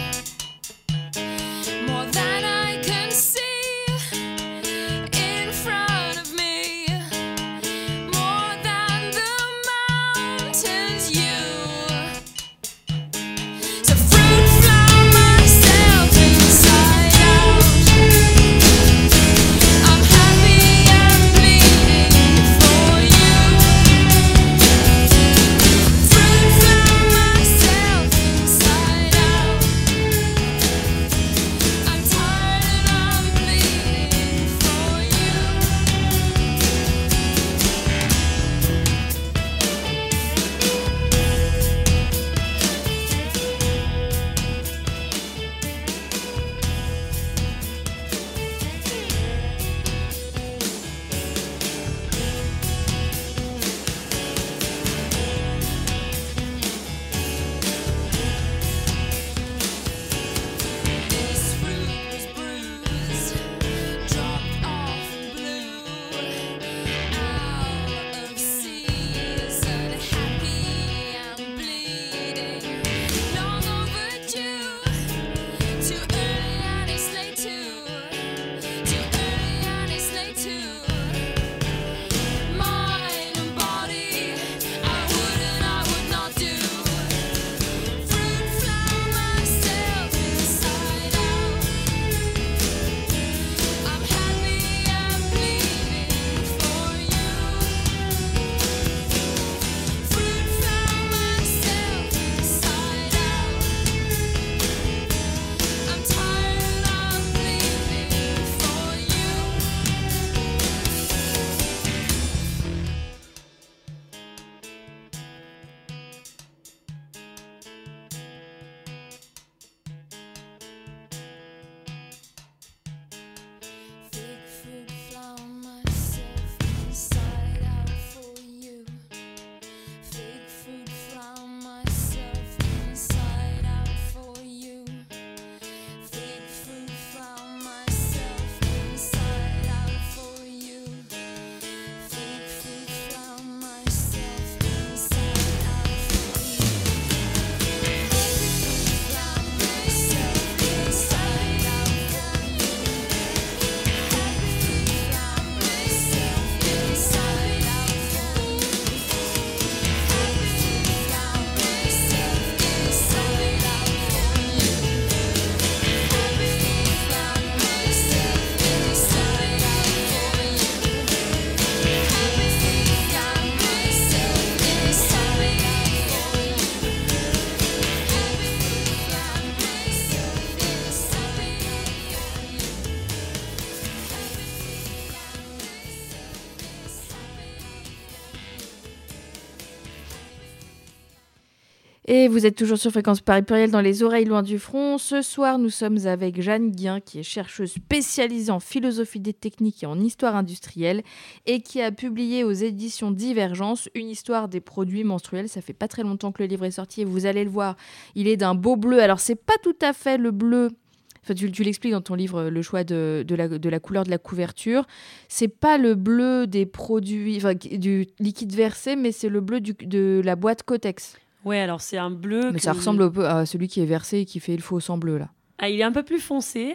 Et vous êtes toujours sur Fréquence Paris Pluriel dans les oreilles loin du front. Ce soir, nous sommes avec Jeanne Guin, qui est chercheuse spécialisée en philosophie des techniques et en histoire industrielle et qui a publié aux éditions Divergence une histoire des produits menstruels. Ça fait pas très longtemps que le livre est sorti et vous allez le voir, il est d'un beau bleu. Alors, c'est pas tout à fait le bleu... Enfin, tu, tu l'expliques dans ton livre, le choix de, de, la, de la couleur de la couverture. C'est pas le bleu des produits, enfin, du liquide versé, mais c'est le bleu du, de la boîte Kotex. Ouais, alors c'est un bleu. Mais que... ça ressemble un peu à celui qui est versé et qui fait le faux sang bleu, là. Ah, il est un peu plus foncé.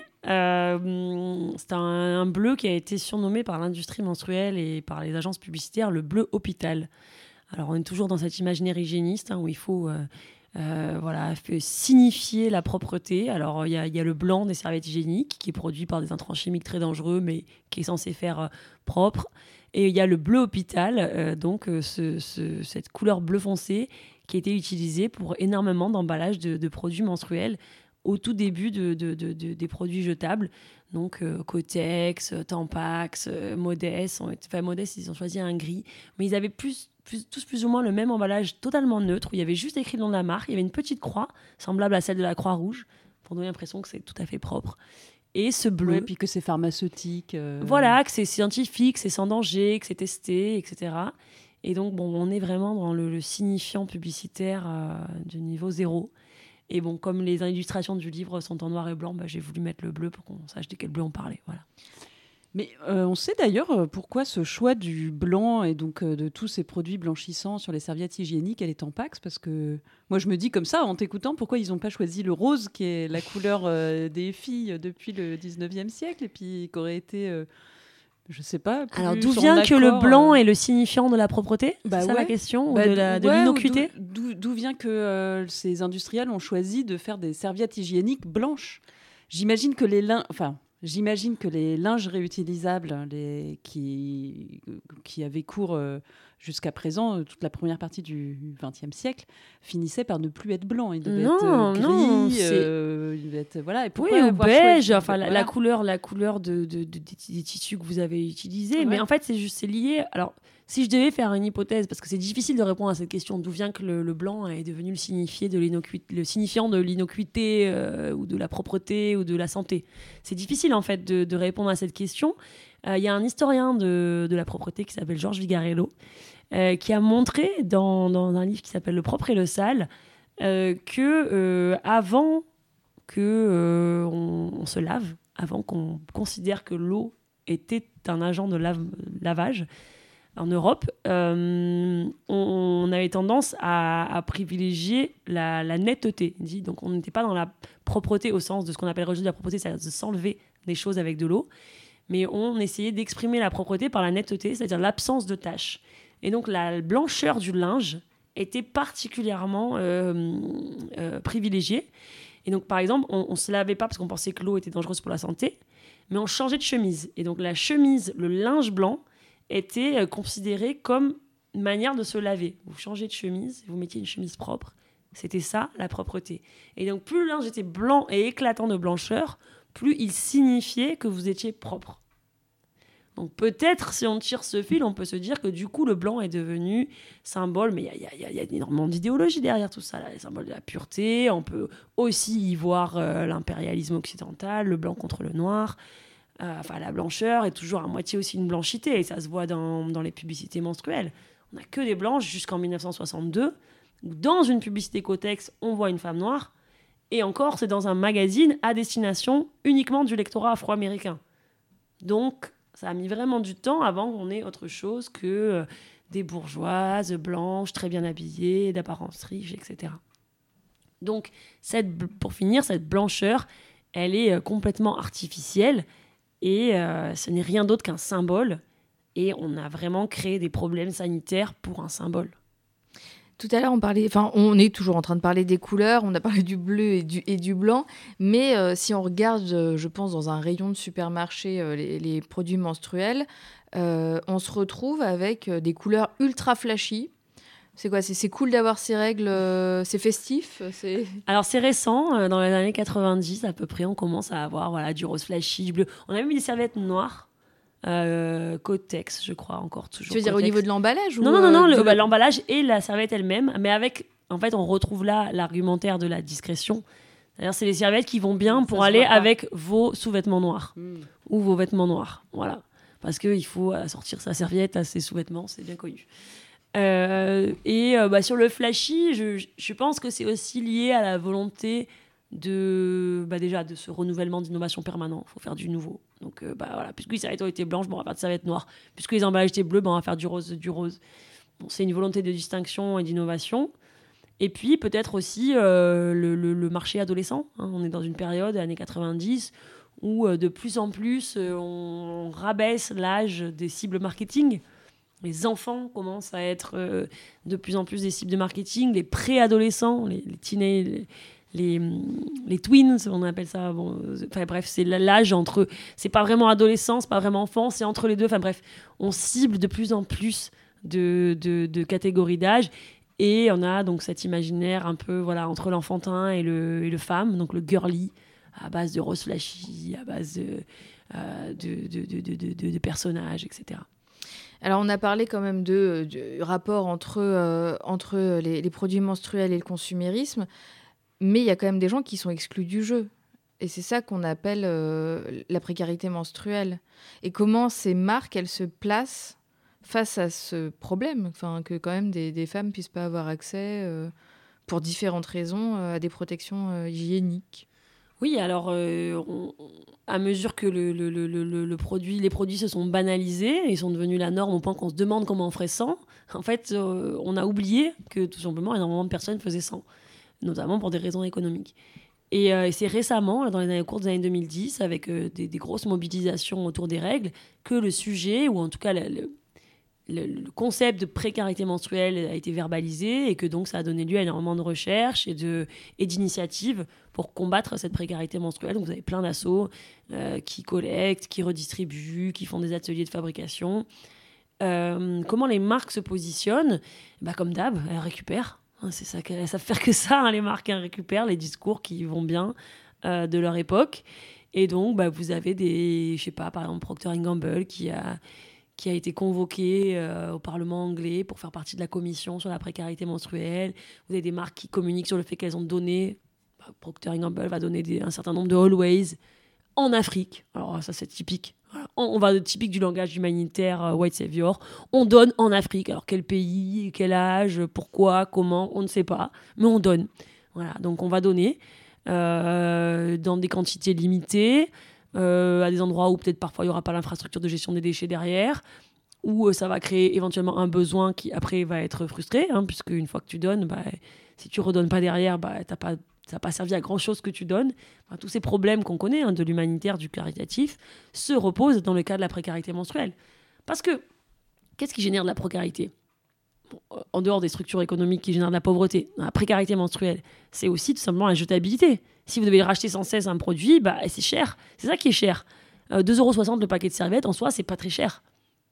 Euh, c'est un, un bleu qui a été surnommé par l'industrie menstruelle et par les agences publicitaires le bleu hôpital. Alors, on est toujours dans cet imaginaire hygiéniste hein, où il faut euh, euh, voilà, signifier la propreté. Alors, il y, y a le blanc des serviettes hygiéniques qui est produit par des intrants chimiques très dangereux mais qui est censé faire euh, propre. Et il y a le bleu hôpital, euh, donc euh, ce, ce, cette couleur bleu foncé qui a été utilisée pour énormément d'emballages de, de produits menstruels au tout début de, de, de, de, des produits jetables. Donc euh, Kotex, Tampax, euh, Modès. On, enfin, Modès, ils ont choisi un gris. Mais ils avaient plus, plus, tous plus ou moins le même emballage totalement neutre, où il y avait juste écrit le nom de la marque. Il y avait une petite croix, semblable à celle de la Croix-Rouge, pour donner l'impression que c'est tout à fait propre. Et ce bleu... Ouais, puis que c'est pharmaceutique. Euh... Voilà, que c'est scientifique, que c'est sans danger, que c'est testé, et cetera. Et donc, bon, on est vraiment dans le, le signifiant publicitaire euh, du niveau zéro. Et bon, comme les illustrations du livre sont en noir et blanc, bah, j'ai voulu mettre le bleu pour qu'on sache de quel bleu on parlait. Voilà. Mais euh, on sait d'ailleurs pourquoi ce choix du blanc et donc euh, de tous ces produits blanchissants sur les serviettes hygiéniques et les Tampax, parce que moi je me dis comme ça en t'écoutant, pourquoi ils n'ont pas choisi le rose qui est la couleur euh, des filles depuis le dix-neuvième siècle et puis qui aurait été... Euh, je sais pas. Alors d'où vient que le blanc euh... est le signifiant de la propreté ? Bah c'est ouais. ça la question bah, ou de, la, de ouais, l'innocuité ? D'où, d'où vient que euh, ces industriels ont choisi de faire des serviettes hygiéniques blanches ? J'imagine que les lin... enfin, j'imagine que les linges réutilisables, les... qui qui avaient cours euh, jusqu'à présent, toute la première partie du vingtième siècle, finissaient par ne plus être blancs. Ils devaient non, être euh, gris, non, euh, ils devaient être voilà. Et oui, ou beige. Choisi, enfin, voilà. la, la couleur, la couleur de, de, de, de des tissus que vous avez utilisés. Ouais. Mais en fait, c'est juste c'est lié. Alors, si je devais faire une hypothèse, parce que c'est difficile de répondre à cette question, d'où vient que le, le blanc est devenu le signifié de l'innocuité, le signifiant de l'innocuité euh, ou de la propreté ou de la santé. C'est difficile en fait de, de répondre à cette question. Il euh, y a un historien de, de la propreté qui s'appelle Georges Vigarello. Euh, qui a montré dans, dans un livre qui s'appelle Le propre et le sale euh, que euh, avant que euh, on, on se lave, avant qu'on considère que l'eau était un agent de lave, lavage en Europe, euh, on, on avait tendance à, à privilégier la, la netteté. Dit. Donc on n'était pas dans la propreté au sens de ce qu'on appelle aujourd'hui la propreté, c'est-à-dire de s'enlever des choses avec de l'eau, mais on essayait d'exprimer la propreté par la netteté, c'est-à-dire l'absence de taches. Et donc, la blancheur du linge était particulièrement euh, euh, privilégiée. Et donc, par exemple, on ne se lavait pas parce qu'on pensait que l'eau était dangereuse pour la santé, mais on changeait de chemise. Et donc, la chemise, le linge blanc, était euh, considéré comme une manière de se laver. Vous changez de chemise, vous mettiez une chemise propre. C'était ça, la propreté. Et donc, plus le linge était blanc et éclatant de blancheur, plus il signifiait que vous étiez propre. Donc peut-être, si on tire ce fil, on peut se dire que du coup, le blanc est devenu symbole, mais il y, y, y a énormément d'idéologie derrière tout ça, là, les symboles de la pureté. On peut aussi y voir euh, l'impérialisme occidental, le blanc contre le noir. Euh, enfin, la blancheur est toujours à moitié aussi une blanchité, et ça se voit dans, dans les publicités menstruelles. On n'a que des blanches jusqu'en dix-neuf cent soixante-deux, où dans une publicité Kotex, on voit une femme noire, et encore, c'est dans un magazine à destination uniquement du lectorat afro-américain. Donc... ça a mis vraiment du temps avant qu'on ait autre chose que euh, des bourgeoises blanches, très bien habillées, d'apparence riche, et cetera. Donc, cette, pour finir, cette blancheur, elle est euh, complètement artificielle et euh, ce n'est rien d'autre qu'un symbole. Et on a vraiment créé des problèmes sanitaires pour un symbole. Tout à l'heure, on parlait, enfin, on est toujours en train de parler des couleurs. On a parlé du bleu et du, et du blanc, mais euh, si on regarde, euh, je pense, dans un rayon de supermarché, euh, les, les produits menstruels, euh, on se retrouve avec euh, des couleurs ultra flashy. C'est quoi ? C'est, c'est cool d'avoir ces règles, euh, c'est festif. C'est... Alors c'est récent, euh, dans les années quatre-vingt-dix à peu près, on commence à avoir voilà du rose flashy, du bleu. On a même mis des serviettes noires. Euh, Kotex, je crois, encore toujours. Tu veux dire Kotex. Au niveau de l'emballage ou Non, non, non, non euh, le, de... bah, l'emballage et la serviette elle-même, mais avec en fait, on retrouve là l'argumentaire de la discrétion. C'est-à-dire, c'est les serviettes qui vont bien pour Ça se aller voit pas. avec vos sous-vêtements noirs Mm. ou vos vêtements noirs. Voilà. Parce qu'il faut assortir sa serviette à ses sous-vêtements, c'est bien connu. Euh, et euh, bah, sur le flashy, je, je pense que c'est aussi lié à la volonté de, bah, déjà, de ce renouvellement d'innovation permanent. Il faut faire du nouveau. Donc, euh, bah, voilà, puisque les serviettes ont été blanches, bon, on va faire des serviettes noires. Puisque les emballages étaient bleus, bon, on va faire du rose, du rose. Bon, c'est une volonté de distinction et d'innovation. Et puis, peut-être aussi euh, le, le, le marché adolescent. Hein. On est dans une période, années quatre-vingt-dix, où euh, de plus en plus, euh, on rabaisse l'âge des cibles marketing. Les enfants commencent à être euh, de plus en plus des cibles de marketing. Les préadolescents, les, les teenagers, les, les, les twins, on appelle ça. Bon, euh, enfin bref, c'est l'âge entre... C'est pas vraiment adolescent, c'est pas vraiment enfant, c'est entre les deux. Enfin bref, on cible de plus en plus de, de, de catégories d'âge. Et on a donc cet imaginaire un peu voilà, entre l'enfantin et le, et le femme, donc le girly, à base de rose flashy, à base de, euh, de, de, de, de, de, de personnages, et cetera. Alors, on a parlé quand même de, du rapport entre, euh, entre les, les produits menstruels et le consumérisme, mais il y a quand même des gens qui sont exclus du jeu. Et c'est ça qu'on appelle euh, la précarité menstruelle. Et comment ces marques, elles se placent face à ce problème, enfin, que quand même des, des femmes ne puissent pas avoir accès, euh, pour différentes raisons, euh, à des protections euh, hygiéniques. Oui, alors, euh, on, à mesure que le, le, le, le, le produit, les produits se sont banalisés, ils sont devenus la norme au point qu'on se demande comment on ferait sans, en fait, euh, on a oublié que tout simplement énormément de personnes faisaient sans, notamment pour des raisons économiques. Et, euh, et c'est récemment, dans les années, au cours des années deux mille dix, avec euh, des, des grosses mobilisations autour des règles, que le sujet, ou en tout cas le, le, le, le concept de précarité menstruelle a été verbalisé et que donc ça a donné lieu à énormément de recherches et, de, et d'initiatives pour combattre cette précarité menstruelle. Donc vous avez plein d'assauts euh, qui collectent, qui redistribuent, qui font des ateliers de fabrication. Euh, comment les marques se positionnent ? Bah, comme d'hab, elles récupèrent. C'est ça, elles savent faire que ça, hein, les marques, elles récupèrent les discours qui vont bien euh, de leur époque. Et donc, bah, vous avez des, je sais pas, par exemple, Procter and Gamble qui a, qui a été convoqué euh, au Parlement anglais pour faire partie de la commission sur la précarité menstruelle. Vous avez des marques qui communiquent sur le fait qu'elles ont donné, bah, Procter and Gamble va donner des, un certain nombre de Always en Afrique. Alors ça, c'est typique. Voilà. On, on va de typique du langage humanitaire euh, white savior. On donne en Afrique. Alors quel pays, quel âge, pourquoi, comment, on ne sait pas, mais on donne. Voilà, donc on va donner euh, dans des quantités limitées, euh, à des endroits où peut-être parfois il n'y aura pas l'infrastructure de gestion des déchets derrière, où euh, ça va créer éventuellement un besoin qui après va être frustré, hein, puisque une fois que tu donnes, bah, si tu redonnes pas derrière, bah, t'as pas ça n'a pas servi à grand-chose que tu donnes. Enfin, tous ces problèmes qu'on connaît, hein, de l'humanitaire, du caritatif, se reposent dans le cas de la précarité menstruelle. Parce que, qu'est-ce qui génère de la précarité ? Bon, en dehors des structures économiques qui génèrent de la pauvreté, la précarité menstruelle, c'est aussi tout simplement la jetabilité. Si vous devez racheter sans cesse un produit, bah, c'est cher. C'est ça qui est cher. Euh, deux euros soixante le paquet de serviettes, en soi, c'est pas très cher.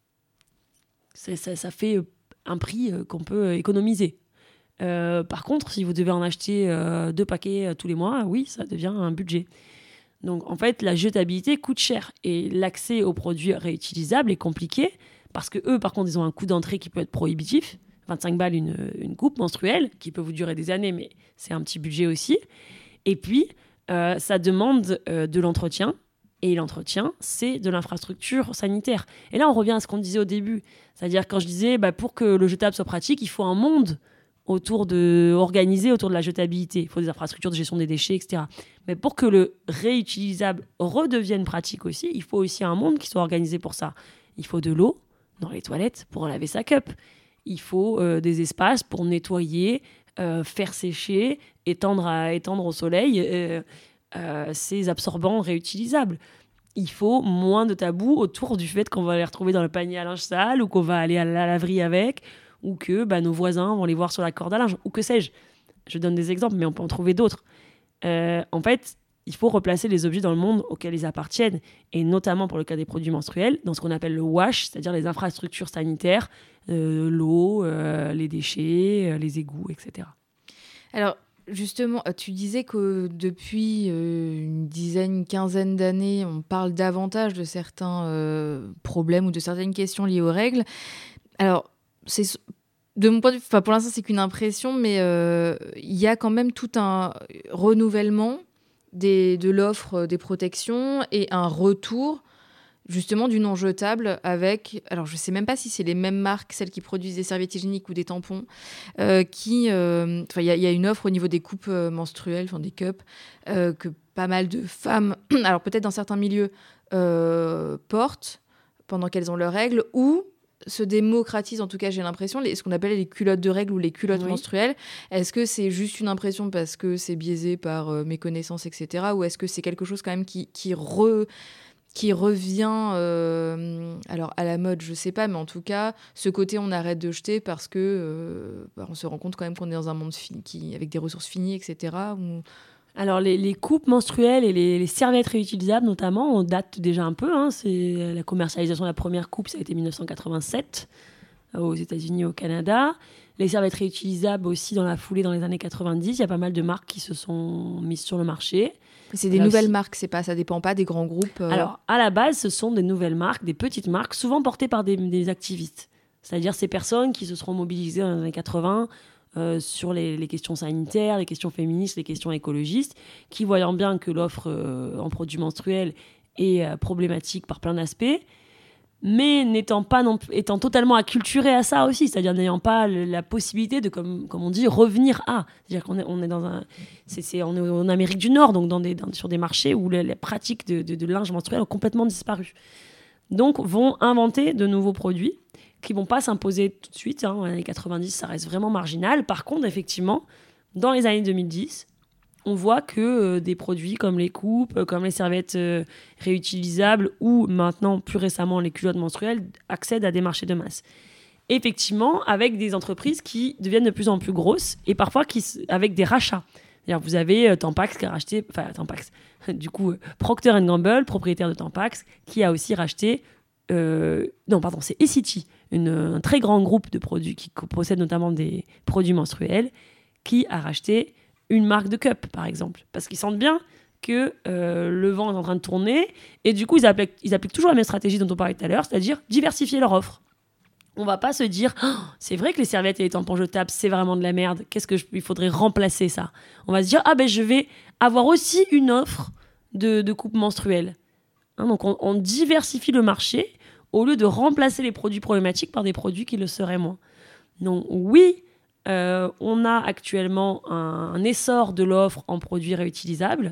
C'est, ça, ça fait un prix qu'on peut économiser. Euh, par contre, si vous devez en acheter euh, deux paquets euh, tous les mois, oui, ça devient un budget. Donc, en fait, la jetabilité coûte cher et l'accès aux produits réutilisables est compliqué parce que eux, par contre, ils ont un coût d'entrée qui peut être prohibitif. vingt-cinq balles une, une coupe menstruelle qui peut vous durer des années, mais c'est un petit budget aussi. Et puis, euh, ça demande euh, de l'entretien. Et l'entretien, c'est de l'infrastructure sanitaire. Et là, on revient à ce qu'on disait au début. C'est-à-dire, quand je disais, bah, pour que le jetable soit pratique, il faut un monde autour de, organisé autour de la jetabilité. Il faut des infrastructures de gestion des déchets, et cetera. Mais pour que le réutilisable redevienne pratique aussi, il faut aussi un monde qui soit organisé pour ça. Il faut de l'eau dans les toilettes pour laver sa cup. Il faut euh, des espaces pour nettoyer, euh, faire sécher, étendre, à, étendre au soleil euh, euh, ces absorbants réutilisables. Il faut moins de tabous autour du fait qu'on va les retrouver dans le panier à linge sale ou qu'on va aller à la laverie avec, ou que bah, nos voisins vont les voir sur la corde à linge, ou que sais-je. Je donne des exemples, mais on peut en trouver d'autres. Euh, en fait, il faut replacer les objets dans le monde auquel ils appartiennent, et notamment pour le cas des produits menstruels, dans ce qu'on appelle le wash, c'est-à-dire les infrastructures sanitaires, euh, l'eau, euh, les déchets, euh, les égouts, et cetera. Alors, justement, tu disais que depuis euh, une dizaine, une quinzaine d'années, on parle davantage de certains euh, problèmes ou de certaines questions liées aux règles. Alors, c'est de mon point de vue, pour l'instant, c'est qu'une impression, mais il euh, y a quand même tout un renouvellement des, de l'offre des protections et un retour justement du non jetable avec, alors je ne sais même pas si c'est les mêmes marques, celles qui produisent des serviettes hygiéniques ou des tampons, euh, qui, il euh, y, y a une offre au niveau des coupes euh, menstruelles, enfin des cups, euh, que pas mal de femmes, alors peut-être dans certains milieux, euh, portent pendant qu'elles ont leurs règles, ou se démocratisent, en tout cas j'ai l'impression, les, ce qu'on appelle les culottes de règles ou les culottes oui. menstruelles. Est-ce que c'est juste une impression parce que c'est biaisé par euh, mes connaissances, et cetera, ou est-ce que c'est quelque chose quand même qui, qui re... qui revient euh, alors à la mode, je sais pas, mais en tout cas, ce côté on arrête de jeter parce que euh, bah, on se rend compte quand même qu'on est dans un monde fini, qui, avec des ressources finies, et cetera. Ou... Alors les, les coupes menstruelles et les, les serviettes réutilisables notamment, on date déjà un peu. Hein, c'est la commercialisation de la première coupe, ça a été dix-neuf cent quatre-vingt-sept euh, aux États-Unis et au Canada. Les serviettes réutilisables aussi dans la foulée dans les années quatre-vingt-dix, il y a pas mal de marques qui se sont mises sur le marché. C'est des Là nouvelles aussi. marques, c'est pas, ça dépend pas des grands groupes. Euh... Alors, à la base, ce sont des nouvelles marques, des petites marques, souvent portées par des, des activistes. C'est-à-dire ces personnes qui se seront mobilisées dans les années quatre-vingts euh, sur les, les questions sanitaires, les questions féministes, les questions écologistes, qui, voyant bien que l'offre euh, en produits menstruels est euh, problématique par plein d'aspects, mais n'étant pas non, étant totalement acculturé à ça aussi, c'est-à-dire n'ayant pas le, la possibilité de, comme, comme on dit, revenir à. C'est-à-dire qu'on est, on est dans un, c'est, c'est, on est en Amérique du Nord, donc dans des, dans, sur des marchés où les, les pratiques de, de, de linge menstruel ont complètement disparu. Donc vont inventer de nouveaux produits qui vont pas s'imposer tout de suite. Hein. Dans les années quatre-vingt-dix, ça reste vraiment marginal. Par contre, effectivement, dans les années deux mille dix, on voit que euh, des produits comme les coupes, euh, comme les serviettes euh, réutilisables ou maintenant, plus récemment, les culottes menstruelles accèdent à des marchés de masse. Effectivement, avec des entreprises qui deviennent de plus en plus grosses et parfois qui, avec des rachats. C'est-à-dire, vous avez euh, Tampax qui a racheté, enfin Tampax, du coup, euh, Procter and Gamble, propriétaire de Tampax, qui a aussi racheté, euh, non, pardon, c'est Essity, une, un très grand groupe de produits qui possède notamment des produits menstruels, qui a racheté une marque de cup, par exemple. Parce qu'ils sentent bien que euh, le vent est en train de tourner et du coup, ils appliquent, ils appliquent toujours la même stratégie dont on parlait tout à l'heure, c'est-à-dire diversifier leur offre. On va pas se dire oh, c'est vrai que les serviettes et les tampons jetables, c'est vraiment de la merde. Qu'est-ce que je, il faudrait remplacer ça? On va se dire ah ben je vais avoir aussi une offre de, de coupe menstruelle. Hein, donc on, on diversifie le marché au lieu de remplacer les produits problématiques par des produits qui le seraient moins. Donc oui, euh, on a actuellement un, un essor de l'offre en produits réutilisables.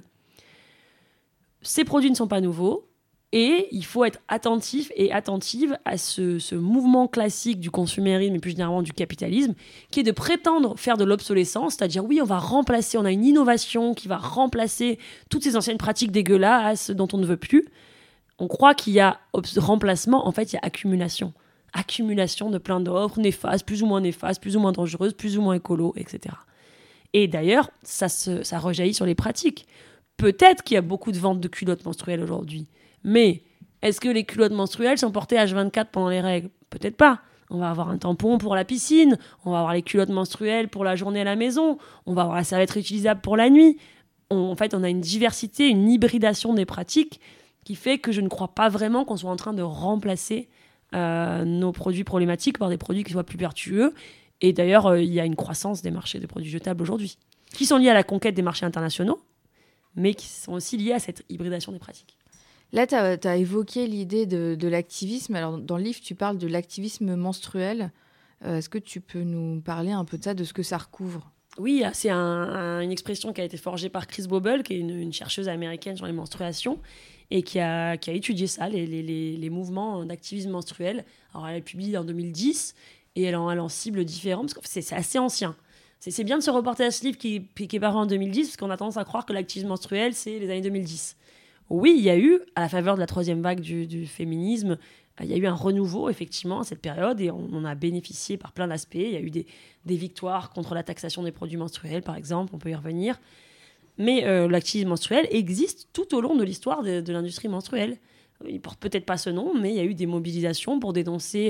Ces produits ne sont pas nouveaux. Et il faut être attentif et attentive à ce, ce mouvement classique du consumérisme et plus généralement du capitalisme, qui est de prétendre faire de l'obsolescence, c'est-à-dire oui, on va remplacer, on a une innovation qui va remplacer toutes ces anciennes pratiques dégueulasses dont on ne veut plus. On croit qu'il y a remplacement, en fait, il y a accumulation. Accumulation de plein d'offres, néfastes, plus ou moins néfastes, plus ou moins dangereuses, plus ou moins écolo, et cetera. Et d'ailleurs, ça, se, ça rejaillit sur les pratiques. Peut-être qu'il y a beaucoup de ventes de culottes menstruelles aujourd'hui. Mais est-ce que les culottes menstruelles sont portées H vingt-quatre pendant les règles? Peut-être pas. On va avoir un tampon pour la piscine, on va avoir les culottes menstruelles pour la journée à la maison, on va avoir la serviette réutilisable pour la nuit. On, en fait, on a une diversité, une hybridation des pratiques qui fait que je ne crois pas vraiment qu'on soit en train de remplacer euh, nos produits problématiques par des produits qui soient plus vertueux. Et d'ailleurs, euh, il y a une croissance des marchés de produits jetables aujourd'hui, qui sont liés à la conquête des marchés internationaux, mais qui sont aussi liés à cette hybridation des pratiques. Là, tu as évoqué l'idée de, de l'activisme. Alors, dans le livre, tu parles de l'activisme menstruel. Euh, est-ce que tu peux nous parler un peu de ça, de ce que ça recouvre? Oui, c'est un, un, une expression qui a été forgée par Chris Bobel, qui est une, une chercheuse américaine sur les menstruations, et qui a, qui a étudié ça, les, les, les, les mouvements d'activisme menstruel. Alors, elle a publié en deux mille dix, et elle en, elle en cible différents, parce que c'est, c'est assez ancien. C'est, c'est bien de se reporter à ce livre qui, qui est paru en deux mille dix, parce qu'on a tendance à croire que l'activisme menstruel, c'est les années deux mille dix. Oui, il y a eu, à la faveur de la troisième vague du, du féminisme, il y a eu un renouveau, effectivement, à cette période, et on en a bénéficié par plein d'aspects. Il y a eu des, des victoires contre la taxation des produits menstruels, par exemple, on peut y revenir. Mais euh, l'activisme menstruel existe tout au long de l'histoire de, de l'industrie menstruelle. Il ne porte peut-être pas ce nom, mais il y a eu des mobilisations pour dénoncer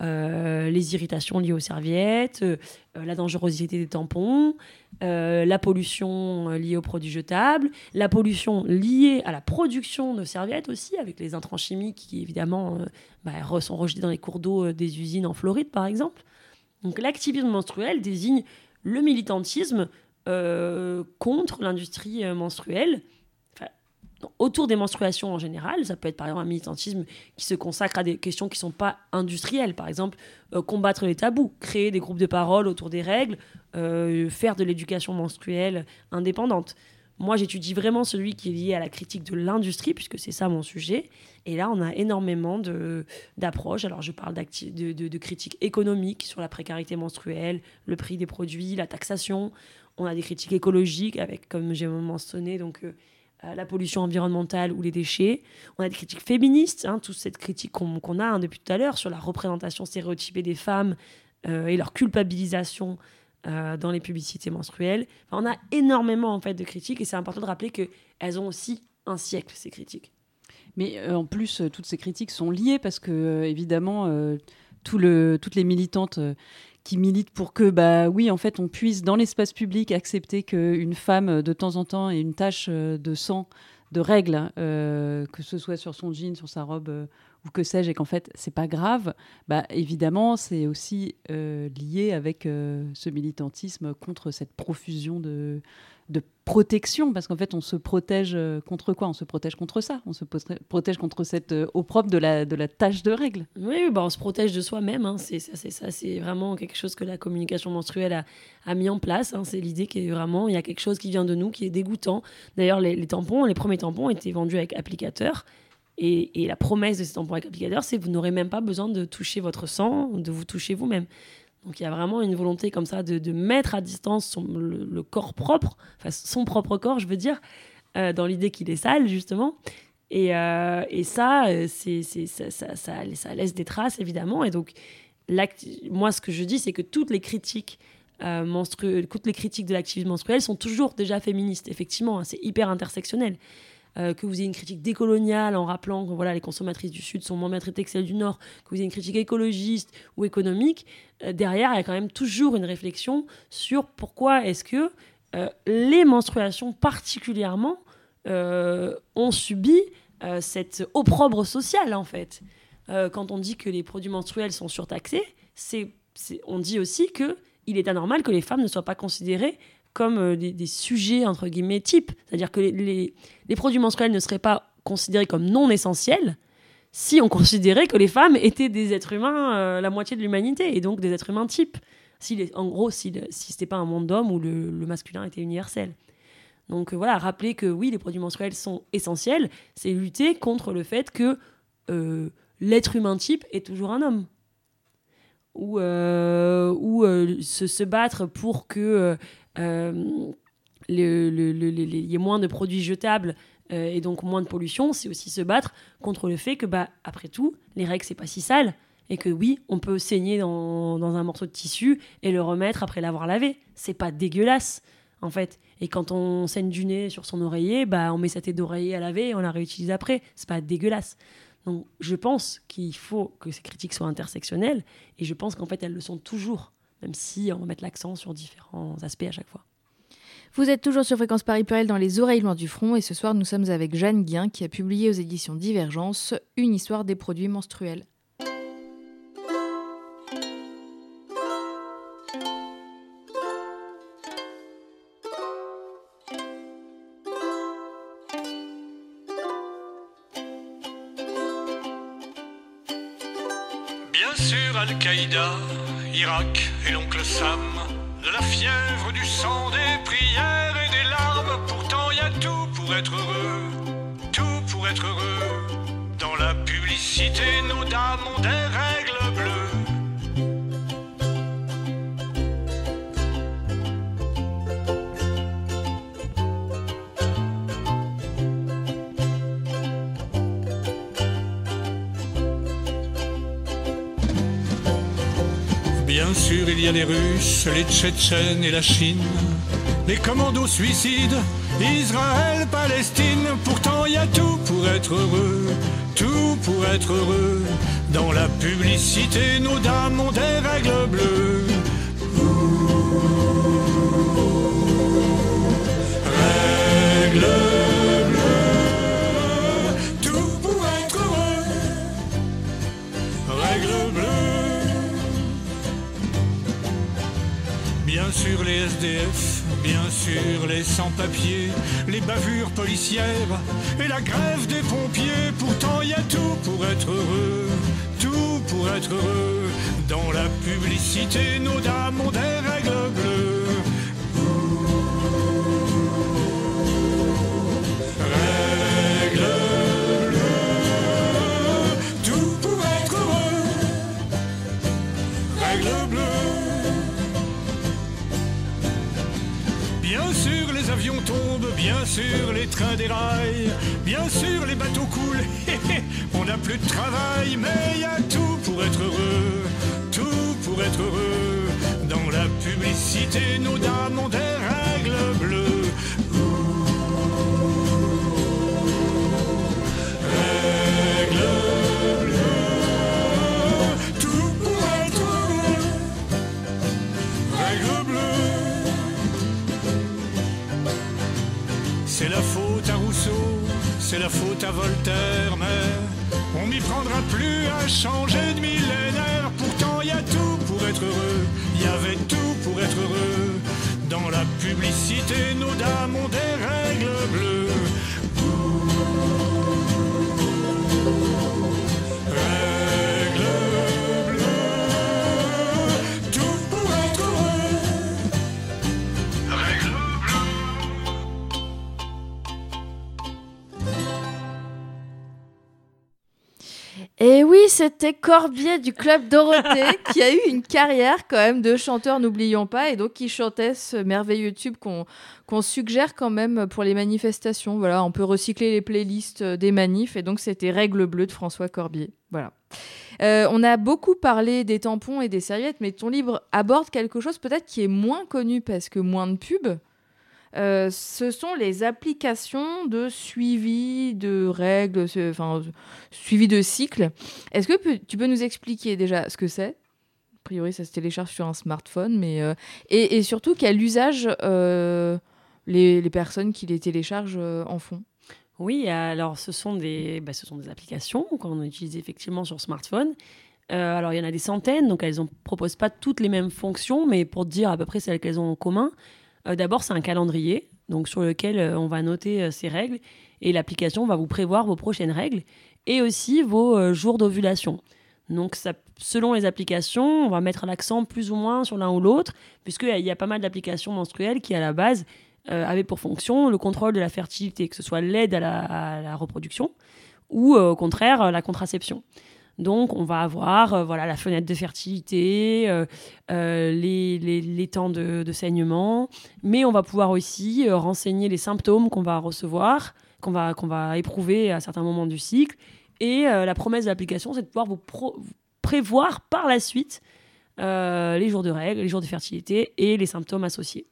euh, les irritations liées aux serviettes, euh, la dangerosité des tampons, euh, la pollution liée aux produits jetables, la pollution liée à la production de serviettes aussi, avec les intrants chimiques qui, évidemment, euh, bah, sont rejetés dans les cours d'eau des usines en Floride, par exemple. Donc l'activisme menstruel désigne le militantisme euh, contre l'industrie euh, menstruelle, enfin, autour des menstruations en général. Ça peut être par exemple un militantisme qui se consacre à des questions qui ne sont pas industrielles. Par exemple, euh, combattre les tabous, créer des groupes de parole autour des règles, euh, faire de l'éducation menstruelle indépendante. Moi, j'étudie vraiment celui qui est lié à la critique de l'industrie, puisque c'est ça mon sujet. Et là, on a énormément de, d'approches. Alors, je parle de, de, de critiques économiques sur la précarité menstruelle, le prix des produits, la taxation. On a des critiques écologiques avec, comme j'ai mentionné, donc, euh, la pollution environnementale ou les déchets. On a des critiques féministes, hein, toute cette critique qu'on, qu'on a hein, depuis tout à l'heure sur la représentation stéréotypée des femmes euh, et leur culpabilisation Euh, dans les publicités menstruelles. Enfin, on a énormément en fait, de critiques et c'est important de rappeler qu'elles ont aussi un siècle, ces critiques. Mais euh, en plus, euh, toutes ces critiques sont liées parce que, euh, évidemment, euh, tout le, toutes les militantes euh, qui militent pour que, bah, oui, en fait, on puisse, dans l'espace public, accepter qu'une femme, de temps en temps, ait une tache euh, de sang, de règles, euh, que ce soit sur son jean, sur sa robe euh, ou que sais-je, et qu'en fait, c'est pas grave, bah, évidemment, c'est aussi euh, lié avec euh, ce militantisme contre cette profusion de, de protection, parce qu'en fait, on se protège contre quoi ? On se protège contre ça, on se protège contre cette euh, opprobre de la, de la tache de règles. Oui, bah, on se protège de soi-même, hein. c'est, ça, c'est, ça, c'est vraiment quelque chose que la communication menstruelle a, a mis en place, hein. C'est l'idée qu'il y a vraiment, il y a quelque chose qui vient de nous, qui est dégoûtant. D'ailleurs, les, les tampons, les premiers tampons étaient vendus avec applicateur. Et, et la promesse de ces tampons avec applicateur, c'est que vous n'aurez même pas besoin de toucher votre sang, de vous toucher vous-même. Donc il y a vraiment une volonté comme ça de, de mettre à distance son, le, le corps propre, enfin son propre corps, je veux dire, euh, dans l'idée qu'il est sale, justement. Et, euh, et ça, c'est, c'est, ça, ça, ça, ça laisse des traces, évidemment. Et donc, moi, ce que je dis, c'est que toutes les critiques euh, menstru- toutes les critiques de l'activisme menstruel sont toujours déjà féministes, effectivement. Hein, c'est hyper intersectionnel. Euh, que vous ayez une critique décoloniale en rappelant que voilà, les consommatrices du Sud sont moins bien traitées que celles du Nord, que vous ayez une critique écologiste ou économique, euh, derrière, il y a quand même toujours une réflexion sur pourquoi est-ce que euh, les menstruations particulièrement euh, ont subi euh, cette opprobre sociale, en fait. Euh, quand on dit que les produits menstruels sont surtaxés, c'est, c'est, on dit aussi qu'il est anormal que les femmes ne soient pas considérées comme euh, des, des sujets, entre guillemets, types. C'est-à-dire que les, les, les produits menstruels ne seraient pas considérés comme non essentiels si on considérait que les femmes étaient des êtres humains, euh, la moitié de l'humanité, et donc des êtres humains types. Si les, en gros, si, le, si ce n'était pas un monde d'hommes où le, le masculin était universel. Donc euh, voilà, rappeler que oui, les produits menstruels sont essentiels, c'est lutter contre le fait que euh, l'être humain type est toujours un homme. Ou, euh, ou euh, se, se battre pour que euh, le, le, le, le, y ait moins de produits jetables euh, et donc moins de pollution, c'est aussi se battre contre le fait que, bah, après tout, les règles, c'est pas si sale. Et que oui, on peut saigner dans, dans un morceau de tissu et le remettre après l'avoir lavé. C'est pas dégueulasse, en fait. Et quand on saigne du nez sur son oreiller, bah, on met sa tête d'oreiller à laver et on la réutilise après. C'est pas dégueulasse. Donc, je pense qu'il faut que ces critiques soient intersectionnelles, et je pense qu'en fait, elles le sont toujours, même si on va mettre l'accent sur différents aspects à chaque fois. Vous êtes toujours sur Fréquence Paris Pluriel dans Les Oreilles loin du front, et ce soir, nous sommes avec Jeanne Guin, qui a publié aux éditions Divergence une histoire des produits menstruels. Al-Qaïda, Irak et l'oncle Sam, de la fièvre, du sang, des prières et des larmes. Pourtant y a tout pour être heureux, tout pour être heureux. Dans la publicité, nos dames ont des règles bleues. Bien sûr, il y a les Russes, les Tchétchènes et la Chine, les commandos suicides, Israël, Palestine. Pourtant, il y a tout pour être heureux, tout pour être heureux. Dans la publicité, nos dames ont des règles bleues. Règles bleues, tout pour être heureux. Règles bleues. D F, bien sûr les sans-papiers, les bavures policières et la grève des pompiers. Pourtant y a tout pour être heureux, tout pour être heureux. Dans la publicité, nos dames ont des règles bleues. Règles bleues, tout pour être heureux. Règles bleues. Bien sûr les avions tombent, bien sûr les trains déraillent, bien sûr les bateaux coulent, on n'a plus de travail, mais il y a tout pour être heureux, tout pour être heureux. Dans la publicité, nos dames ont des règles bleues. Règles bleues, tout pour être heureux. Règles bleues. C'est la faute à Rousseau, c'est la faute à Voltaire, mais on m'y prendra plus à changer de millénaire. Pourtant y a tout pour être heureux, y avait tout pour être heureux. Dans la publicité, nos dames ont des règles bleues. Règles bleues, tout pour être heureux. Règles Et oui, c'était Corbier du Club Dorothée qui a eu une carrière quand même de chanteur, n'oublions pas, et donc qui chantait ce merveilleux tube qu'on, qu'on suggère quand même pour les manifestations. Voilà, on peut recycler les playlists des manifs, et donc c'était Règle bleue de François Corbier. Voilà. Euh, on a beaucoup parlé des tampons et des serviettes, mais ton livre aborde quelque chose peut-être qui est moins connu parce que moins de pubs. Euh, ce sont les applications de suivi de règles, enfin suivi de cycles. Est-ce que pe- tu peux nous expliquer déjà ce que c'est ? A priori, ça se télécharge sur un smartphone, mais euh, et, et surtout quel usage euh, les, les personnes qui les téléchargent euh, en font ? Oui, alors ce sont des, bah, ce sont des applications qu'on utilise effectivement sur smartphone. Euh, alors il y en a des centaines, donc elles ne proposent pas toutes les mêmes fonctions, mais pour te dire à peu près celles qu'elles ont en commun. Euh, d'abord, c'est un calendrier donc, sur lequel euh, on va noter euh, ces règles et l'application va vous prévoir vos prochaines règles et aussi vos euh, jours d'ovulation. Donc, ça, selon les applications, on va mettre l'accent plus ou moins sur l'un ou l'autre, puisqu'il y a pas mal d'applications menstruelles qui, à la base, euh, avaient pour fonction le contrôle de la fertilité, que ce soit l'aide à la, à la reproduction ou, euh, au contraire, la contraception. Donc, on va avoir euh, voilà, la fenêtre de fertilité, euh, euh, les, les, les temps de, de saignement, mais on va pouvoir aussi euh, renseigner les symptômes qu'on va recevoir, qu'on va, qu'on va éprouver à certains moments du cycle. Et euh, la promesse de l'application, c'est de pouvoir vous, pro- vous prévoir par la suite euh, les jours de règles, les jours de fertilité et les symptômes associés.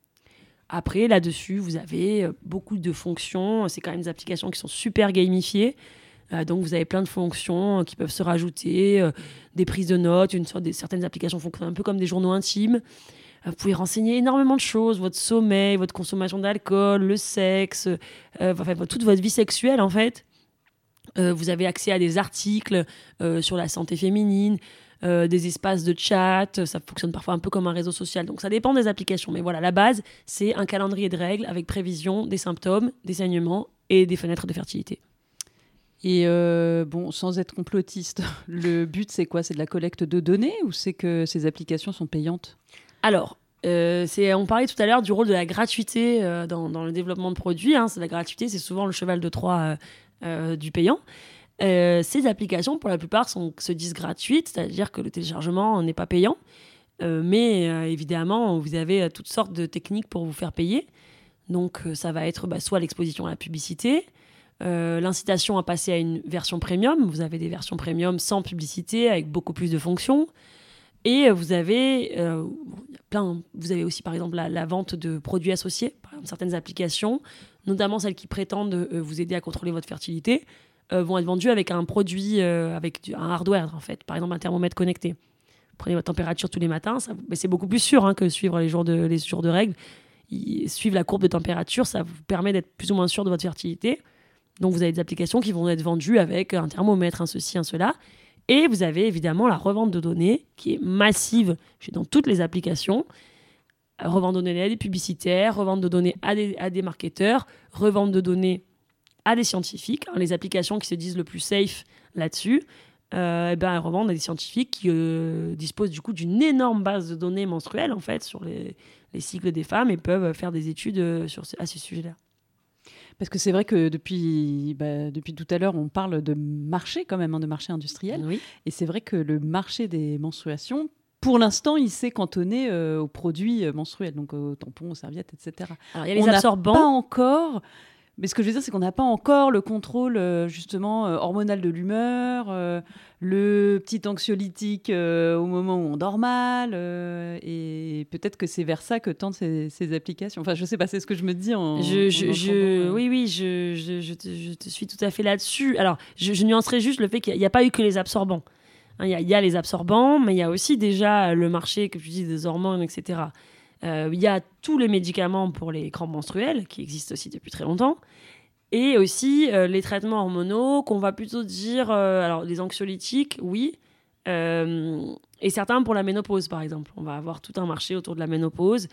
Après, là-dessus, vous avez euh, beaucoup de fonctions. C'est quand même des applications qui sont super gamifiées. Euh, donc, vous avez plein de fonctions euh, qui peuvent se rajouter, euh, des prises de notes, une sorte de, certaines applications fonctionnent un peu comme des journaux intimes. Euh, vous pouvez renseigner énormément de choses, votre sommeil, votre consommation d'alcool, le sexe, euh, enfin, toute votre vie sexuelle, en fait. Euh, vous avez accès à des articles euh, sur la santé féminine, euh, des espaces de chat, ça fonctionne parfois un peu comme un réseau social, donc ça dépend des applications. Mais voilà, la base, c'est un calendrier de règles avec prévision des symptômes, des saignements et des fenêtres de fertilité. Et euh, bon, sans être complotiste, le but c'est quoi ? C'est de la collecte de données ou c'est que ces applications sont payantes ? Alors, euh, c'est, on parlait tout à l'heure du rôle de la gratuité euh, dans, dans le développement de produits. Hein. C'est la gratuité, c'est souvent le cheval de Troie euh, euh, du payant. Euh, ces applications, pour la plupart, sont, se disent gratuites, c'est-à-dire que le téléchargement n'est pas payant. Euh, mais euh, évidemment, vous avez euh, toutes sortes de techniques pour vous faire payer. Donc, euh, ça va être bah, soit l'exposition à la publicité, Euh, l'incitation à passer à une version premium. Vous avez des versions premium sans publicité, avec beaucoup plus de fonctions. Et vous avez, euh, bon, y a plein, vous avez aussi, par exemple, la, la vente de produits associés. Par exemple, certaines applications, notamment celles qui prétendent euh, vous aider à contrôler votre fertilité, euh, vont être vendues avec un produit, euh, avec du, un hardware, en fait. Par exemple, un thermomètre connecté. Prenez votre température tous les matins. Ça, mais c'est beaucoup plus sûr hein, que suivre les jours de, les jours de règles. Y, suivre la courbe de température, ça vous permet d'être plus ou moins sûr de votre fertilité. Donc, vous avez des applications qui vont être vendues avec un thermomètre, un ceci, un cela. Et vous avez évidemment la revente de données qui est massive dans toutes les applications. revente de données à des publicitaires, revente de données à des, à des marketeurs, revente de données à des scientifiques. Les applications qui se disent le plus safe là-dessus, euh, eh ben, elles revendent à des scientifiques qui euh, disposent du coup d'une énorme base de données menstruelles en fait, sur les, les cycles des femmes et peuvent faire des études euh, sur, à ce sujet-là. Parce que c'est vrai que depuis, bah, depuis tout à l'heure, on parle de marché quand même, hein, de marché industriel. Oui. Et c'est vrai que le marché des menstruations, pour l'instant, il s'est cantonné euh, aux produits euh, menstruels, donc aux tampons, aux serviettes, et cetera. Alors, il y a les on absorbants. n'a pas encore... Mais ce que je veux dire, c'est qu'on n'a pas encore le contrôle euh, justement euh, hormonal de l'humeur, euh, le petit anxiolytique euh, au moment où on dort mal, euh, et peut-être que c'est vers ça que tendent ces, ces applications. Enfin, je sais pas, c'est ce que je me dis en. Je, en je, entendant, je, euh... Oui, oui, je, je, je, te, je te suis tout à fait là-dessus. Alors, je, je nuancerai juste le fait qu'il n'y a, a pas eu que les absorbants. Il hein, y, y a les absorbants, mais il y a aussi déjà le marché, comme tu dis, des hormones, et cetera. Il euh, y a tous les médicaments pour les crampes menstruelles, qui existent aussi depuis très longtemps. Et aussi euh, les traitements hormonaux, qu'on va plutôt dire... Euh, alors, les anxiolytiques, oui. Euh, et certains pour la ménopause, par exemple. On va avoir tout un marché autour de la ménopause,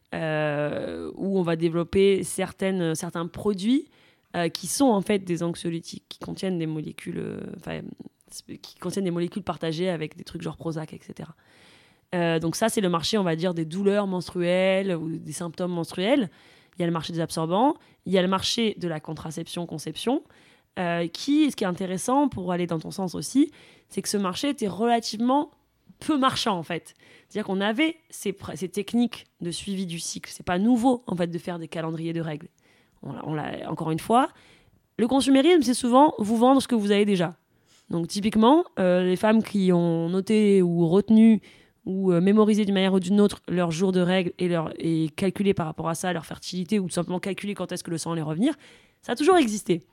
euh, où on va développer certaines, certains produits euh, qui sont en fait des anxiolytiques, qui contiennent des molécules... Enfin, euh, qui contiennent des molécules partagées avec des trucs genre Prozac, et cetera. Euh, donc ça, c'est le marché, on va dire, des douleurs menstruelles ou des symptômes menstruels. Il y a le marché des absorbants, il y a le marché de la contraception-conception, euh, qui, ce qui est intéressant, pour aller dans ton sens aussi, c'est que ce marché était relativement peu marchand, en fait. C'est-à-dire qu'on avait ces, ces techniques de suivi du cycle. C'est pas nouveau, en fait, de faire des calendriers de règles. On l'a, on l'a, encore une fois, le consumérisme, c'est souvent vous vendre ce que vous avez déjà. Donc, typiquement, euh, les femmes qui ont noté ou retenu ou euh, mémoriser d'une manière ou d'une autre leur jour de règles et, leur, et calculer par rapport à ça leur fertilité ou tout simplement calculer quand est-ce que le sang allait revenir, ça a toujours existé.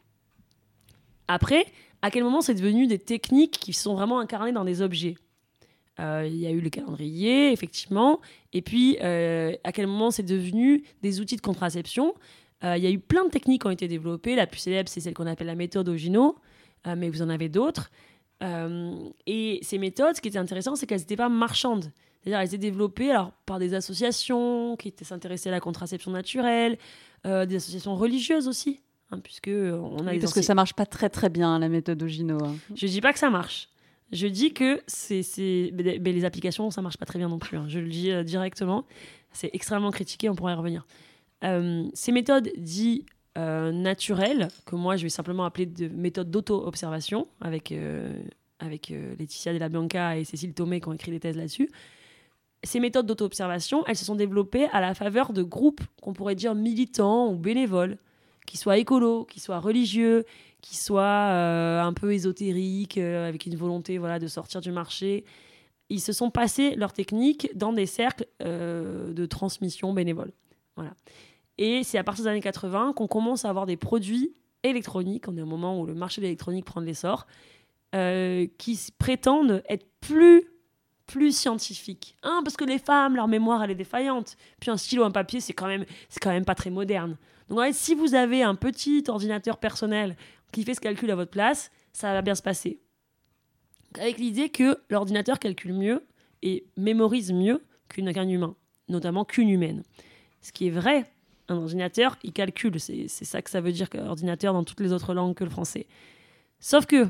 Après, à quel moment c'est devenu des techniques qui sont vraiment incarnées dans des objets ? Euh, il y a eu le calendrier, effectivement, et puis euh, à quel moment c'est devenu des outils de contraception ? Euh, il y a eu plein de techniques qui ont été développées. La plus célèbre, c'est celle qu'on appelle la méthode Ogino, euh, mais vous en avez d'autres. Euh, et ces méthodes, ce qui était intéressant, c'est qu'elles n'étaient pas marchandes. C'est-à-dire, elles étaient développées alors, par des associations qui étaient s'intéresser à la contraception naturelle, euh, des associations religieuses aussi, hein, puisque on a oui, les parce anci... que ça marche pas très très bien la méthode Ogino. Hein. Je dis pas que ça marche. Je dis que c'est, c'est... Mais les applications, ça marche pas très bien non plus. Hein. Je le dis euh, directement. C'est extrêmement critiqué. On pourrait y revenir. Euh, ces méthodes dites Euh, naturelle, que moi je vais simplement appeler de méthode d'auto-observation, avec, euh, avec euh, Laetitia Della Bianca et Cécile Thomé qui ont écrit des thèses là-dessus. Ces méthodes d'auto-observation, elles se sont développées à la faveur de groupes qu'on pourrait dire militants ou bénévoles, qui soient écolos, qui soient religieux, qui soient euh, un peu ésotériques, euh, avec une volonté voilà, de sortir du marché. Ils se sont passés leurs techniques dans des cercles euh, de transmission bénévole. Voilà. Et c'est à partir des années quatre-vingts qu'on commence à avoir des produits électroniques, on est au moment où le marché de l'électronique prend de l'essor, euh, qui prétendent être plus, plus scientifiques. Hein, parce que les femmes, leur mémoire, elle est défaillante. Puis un stylo, un papier, c'est quand même, c'est quand même pas très moderne. Donc en fait, si vous avez un petit ordinateur personnel qui fait ce calcul à votre place, ça va bien se passer. Avec l'idée que l'ordinateur calcule mieux et mémorise mieux qu'une, qu'un humain, notamment qu'une humaine. Ce qui est vrai. Un ordinateur, il calcule. C'est, c'est ça que ça veut dire qu'un ordinateur dans toutes les autres langues que le français. Sauf que,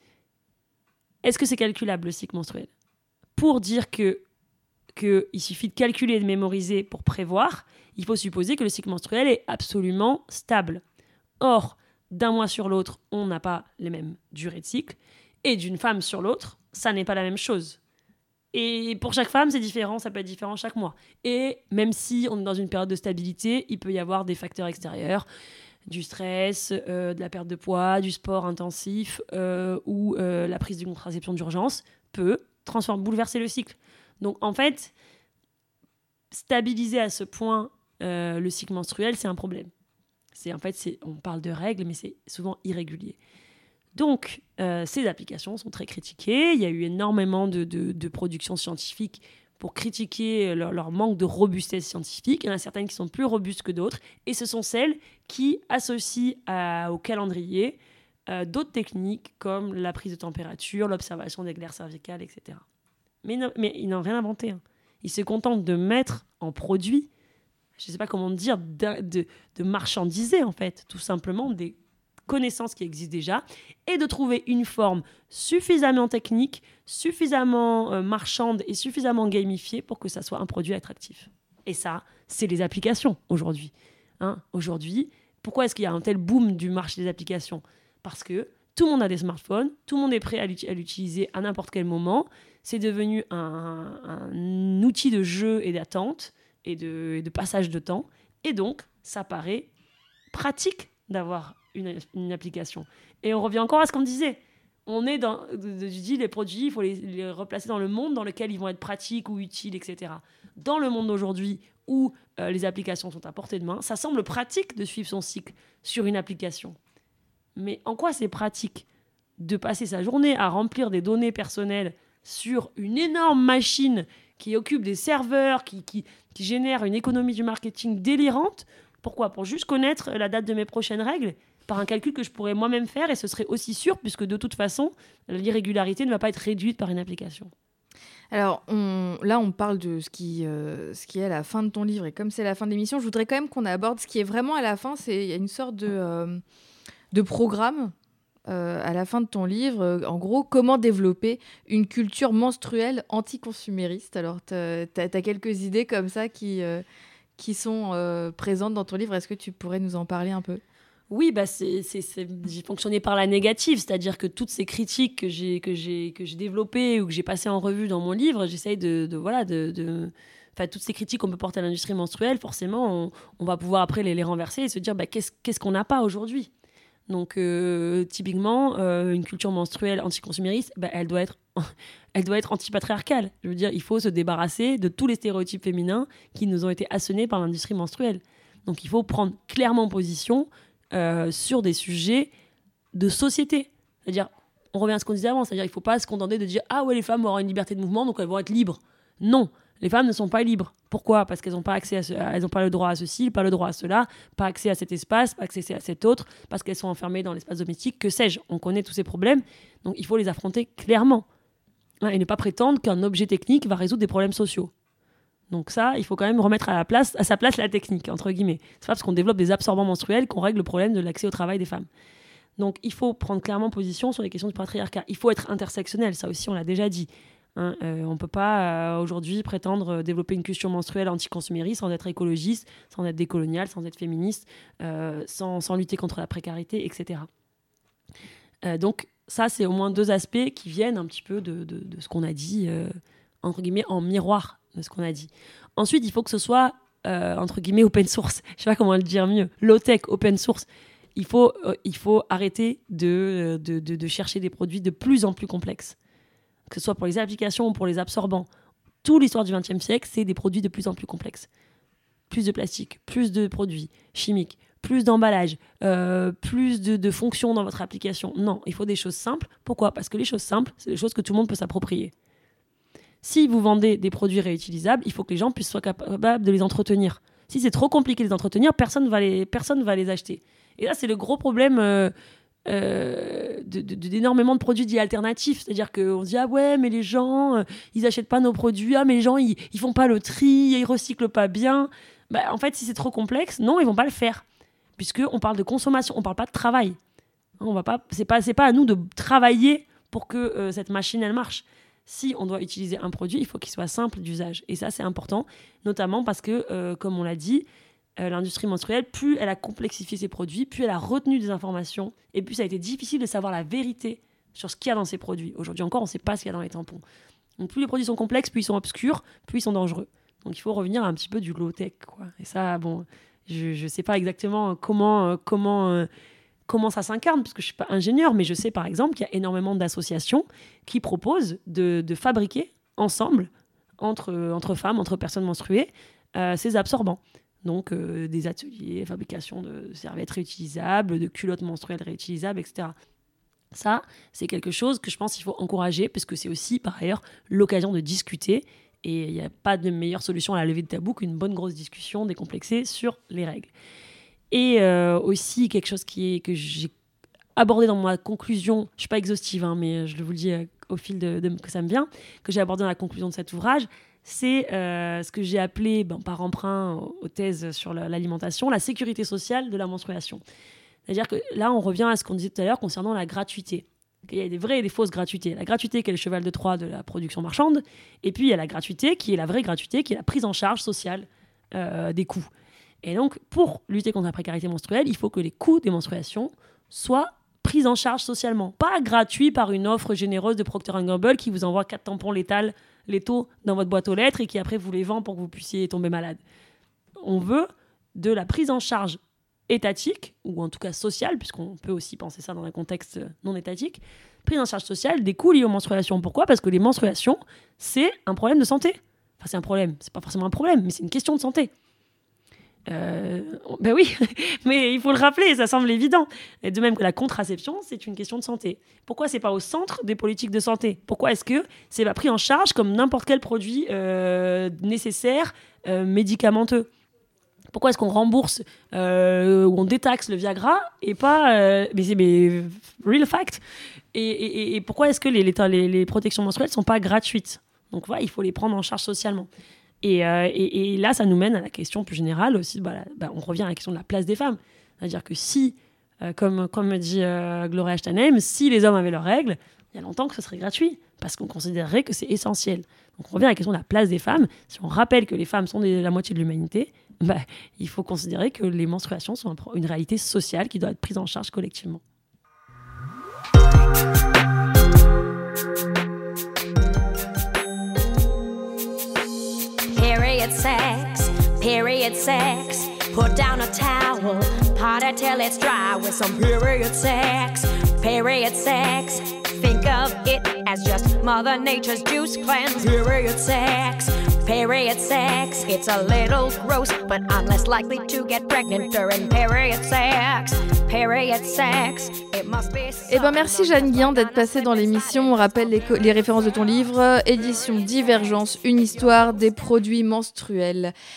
est-ce que c'est calculable, le cycle menstruel ? Pour dire que, que il suffit de calculer et de mémoriser pour prévoir, il faut supposer que le cycle menstruel est absolument stable. Or, d'un mois sur l'autre, on n'a pas les mêmes durées de cycle. Et d'une femme sur l'autre, ça n'est pas la même chose. Et pour chaque femme, c'est différent, ça peut être différent chaque mois. Et même si on est dans une période de stabilité, il peut y avoir des facteurs extérieurs, du stress, euh, de la perte de poids, du sport intensif euh, ou euh, la prise d'une contraception d'urgence peut transformer, bouleverser le cycle. Donc en fait, stabiliser à ce point euh, le cycle menstruel, c'est un problème. C'est, en fait, c'est, on parle de règles, mais c'est souvent irrégulier. Donc, euh, ces applications sont très critiquées. Il y a eu énormément de, de, de productions scientifiques pour critiquer leur, leur manque de robustesse scientifique. Il y en a certaines qui sont plus robustes que d'autres. Et ce sont celles qui associent à, au calendrier euh, d'autres techniques comme la prise de température, l'observation des glaires cervicales, et cetera. Mais, non, mais ils n'ont rien inventé. Hein. Ils se contentent de mettre en produit je ne sais pas comment dire, de, de, de marchandiser en fait, tout simplement des connaissances qui existent déjà et de trouver une forme suffisamment technique, suffisamment euh, marchande et suffisamment gamifiée pour que ça soit un produit attractif. Et ça, c'est les applications aujourd'hui. Hein, aujourd'hui, pourquoi est-ce qu'il y a un tel boom du marché des applications ? Parce que tout le monde a des smartphones, tout le monde est prêt à l'utiliser à n'importe quel moment. C'est devenu un, un outil de jeu et d'attente et de, et de passage de temps. Et donc, ça paraît pratique d'avoir une, une application. Et on revient encore à ce qu'on disait. On est dans, je dis, les produits, il faut les, les replacer dans le monde dans lequel ils vont être pratiques ou utiles, et cetera. Dans le monde d'aujourd'hui où euh, les applications sont à portée de main, ça semble pratique de suivre son cycle sur une application. Mais en quoi c'est pratique de passer sa journée à remplir des données personnelles sur une énorme machine qui occupe des serveurs, qui, qui, qui génère une économie du marketing délirante ? Pourquoi ? Pour juste connaître la date de mes prochaines règles par un calcul que je pourrais moi-même faire et ce serait aussi sûr puisque de toute façon, l'irrégularité ne va pas être réduite par une application. Alors on, là, on parle de ce qui, euh, ce qui est à la fin de ton livre et comme c'est la fin de l'émission, je voudrais quand même qu'on aborde ce qui est vraiment à la fin. Il y a une sorte de, euh, de programme euh, à la fin de ton livre. En gros, comment développer une culture menstruelle anticonsumériste. Alors, tu as quelques idées comme ça qui... Euh, qui sont euh, présentes dans ton livre. Est-ce que tu pourrais nous en parler un peu ? Oui, bah c'est, c'est, c'est, j'ai fonctionné par la négative, c'est-à-dire que toutes ces critiques que j'ai, que j'ai, que j'ai développées ou que j'ai passées en revue dans mon livre, j'essaye de, de voilà, de, de, enfin toutes ces critiques qu'on peut porter à l'industrie menstruelle, forcément, on, on va pouvoir après les, les renverser et se dire bah, qu'est-ce, qu'est-ce qu'on n'a pas aujourd'hui ? Donc, euh, typiquement, euh, une culture menstruelle anticonsumériste, bah, elle doit être, elle doit être antipatriarcale. Je veux dire, il faut se débarrasser de tous les stéréotypes féminins qui nous ont été assénés par l'industrie menstruelle. Donc, il faut prendre clairement position euh, sur des sujets de société. C'est-à-dire, on revient à ce qu'on disait avant, c'est-à-dire qu'il ne faut pas se contenter de dire « Ah ouais, les femmes vont avoir une liberté de mouvement, donc elles vont être libres. » Non, les femmes ne sont pas libres. Pourquoi ? Parce qu'elles n'ont pas accès à ce, elles n'ont pas le droit à ceci, pas le droit à cela, pas accès à cet espace, pas accès à cet autre, parce qu'elles sont enfermées dans l'espace domestique, que sais-je. On connaît tous ces problèmes, donc il faut les affronter clairement. Hein, et ne pas prétendre qu'un objet technique va résoudre des problèmes sociaux. Donc ça, il faut quand même remettre à, la place, à sa place la technique, entre guillemets. C'est pas parce qu'on développe des absorbants menstruels qu'on règle le problème de l'accès au travail des femmes. Donc il faut prendre clairement position sur les questions du patriarcat. Il faut être intersectionnel, ça aussi on l'a déjà dit. Hein, euh, on ne peut pas euh, aujourd'hui prétendre développer une culture menstruelle anticonsumériste sans être écologiste, sans être décolonial, sans être féministe, euh, sans, sans lutter contre la précarité, et cetera. Euh, donc ça, c'est au moins deux aspects qui viennent un petit peu de, de, de ce qu'on a dit, euh, entre guillemets, en miroir de ce qu'on a dit. Ensuite, il faut que ce soit, euh, entre guillemets, open source. Je ne sais pas comment le dire mieux. Low-tech, open source. Il faut, euh, il faut arrêter de, de, de, de chercher des produits de plus en plus complexes. Que ce soit pour les applications ou pour les absorbants. Toute l'histoire du vingtième siècle, c'est des produits de plus en plus complexes. Plus de plastique, plus de produits chimiques, plus d'emballage, euh, plus de, de fonctions dans votre application. Non, il faut des choses simples. Pourquoi ? Parce que les choses simples, c'est des choses que tout le monde peut s'approprier. Si vous vendez des produits réutilisables, il faut que les gens puissent soient capables de les entretenir. Si c'est trop compliqué de les entretenir, personne ne va les, personne va les acheter. Et là, c'est le gros problème... Euh, Euh, de, de, d'énormément de produits dits alternatifs, c'est-à-dire qu'on se dit ah ouais mais les gens euh, ils achètent pas nos produits, ah mais les gens ils, ils font pas le tri, ils recyclent pas bien. Bah, en fait si c'est trop complexe, non ils vont pas le faire puisque on parle de consommation, on parle pas de travail. On va pas, c'est pas c'est pas à nous de travailler pour que euh, cette machine elle marche. Si on doit utiliser un produit, il faut qu'il soit simple d'usage et ça c'est important, notamment parce que euh, comme on l'a dit, Euh, l'industrie menstruelle, plus elle a complexifié ses produits, plus elle a retenu des informations, et plus ça a été difficile de savoir la vérité sur ce qu'il y a dans ces produits. Aujourd'hui encore, on ne sait pas ce qu'il y a dans les tampons. Donc plus les produits sont complexes, plus ils sont obscurs, plus ils sont dangereux. Donc il faut revenir à un petit peu du low-tech, quoi. Et ça, bon, je ne sais pas exactement comment, euh, comment, euh, comment ça s'incarne, parce que je ne suis pas ingénieur, mais je sais par exemple qu'il y a énormément d'associations qui proposent de, de fabriquer ensemble, entre, entre femmes, entre personnes menstruées, euh, ces absorbants. Donc euh, des ateliers, fabrication de serviettes réutilisables, de culottes menstruelles réutilisables, et cetera. Ça, c'est quelque chose que je pense qu'il faut encourager, parce que c'est aussi, par ailleurs, l'occasion de discuter. Et il n'y a pas de meilleure solution à la levée de tabou qu'une bonne grosse discussion décomplexée sur les règles. Et euh, aussi, quelque chose qui est, que j'ai abordé dans ma conclusion, je ne suis pas exhaustive, hein, mais je vous le dis euh, au fil de, de, que ça me vient, que j'ai abordé dans la conclusion de cet ouvrage, c'est euh, ce que j'ai appelé, ben, par emprunt aux thèses sur l'alimentation, la sécurité sociale de la menstruation. C'est-à-dire que là, on revient à ce qu'on disait tout à l'heure concernant la gratuité. Il y a des vraies et des fausses gratuités. La gratuité qui est le cheval de Troie de la production marchande, et puis il y a la gratuité qui est la vraie gratuité, qui est la prise en charge sociale euh, des coûts. Et donc, pour lutter contre la précarité menstruelle, il faut que les coûts des menstruations soient pris en charge socialement. Pas gratuits par une offre généreuse de Procter and Gamble qui vous envoie quatre tampons létals, létaux dans votre boîte aux lettres et qui après vous les vend pour que vous puissiez tomber malade. On veut de la prise en charge étatique, ou en tout cas sociale, puisqu'on peut aussi penser ça dans un contexte non étatique, prise en charge sociale des coûts liés aux menstruations. Pourquoi ? Parce que les menstruations, c'est un problème de santé. Enfin, c'est un problème, c'est pas forcément un problème, mais c'est une question de santé. Euh, ben oui, mais il faut le rappeler, ça semble évident. Et de même que la contraception, c'est une question de santé. Pourquoi c'est pas au centre des politiques de santé ? Pourquoi est-ce que c'est pas pris en charge comme n'importe quel produit euh, nécessaire, euh, médicamenteux ? Pourquoi est-ce qu'on rembourse euh, ou on détaxe le Viagra et pas... Euh, mais c'est mais, real fact. Et, et, et pourquoi est-ce que les, les, les protections menstruelles ne sont pas gratuites ? Donc voilà, il faut les prendre en charge socialement. Et, euh, et, et là, ça nous mène à la question plus générale aussi. Bah, bah, on revient à la question de la place des femmes. C'est-à-dire que si, euh, comme, comme me dit euh, Gloria Steinem, si les hommes avaient leurs règles, il y a longtemps que ce serait gratuit, parce qu'on considérerait que c'est essentiel. Donc on revient à la question de la place des femmes. Si on rappelle que les femmes sont des, la moitié de l'humanité, bah, il faut considérer que les menstruations sont un, une réalité sociale qui doit être prise en charge collectivement. Period sex, period sex. Put down a towel, pot it till it's dry with some period sex, period sex. Think of it as just Mother Nature's juice cleanse. Period sex, period sex. It's a little gross, but I'm less likely to get pregnant during period sex. Period sex. It must be. Eh ben merci Jeanne Guian d'être passée dans l'émission. On rappelle les, co- les références de ton livre, édition Divergence, une histoire des produits menstruels.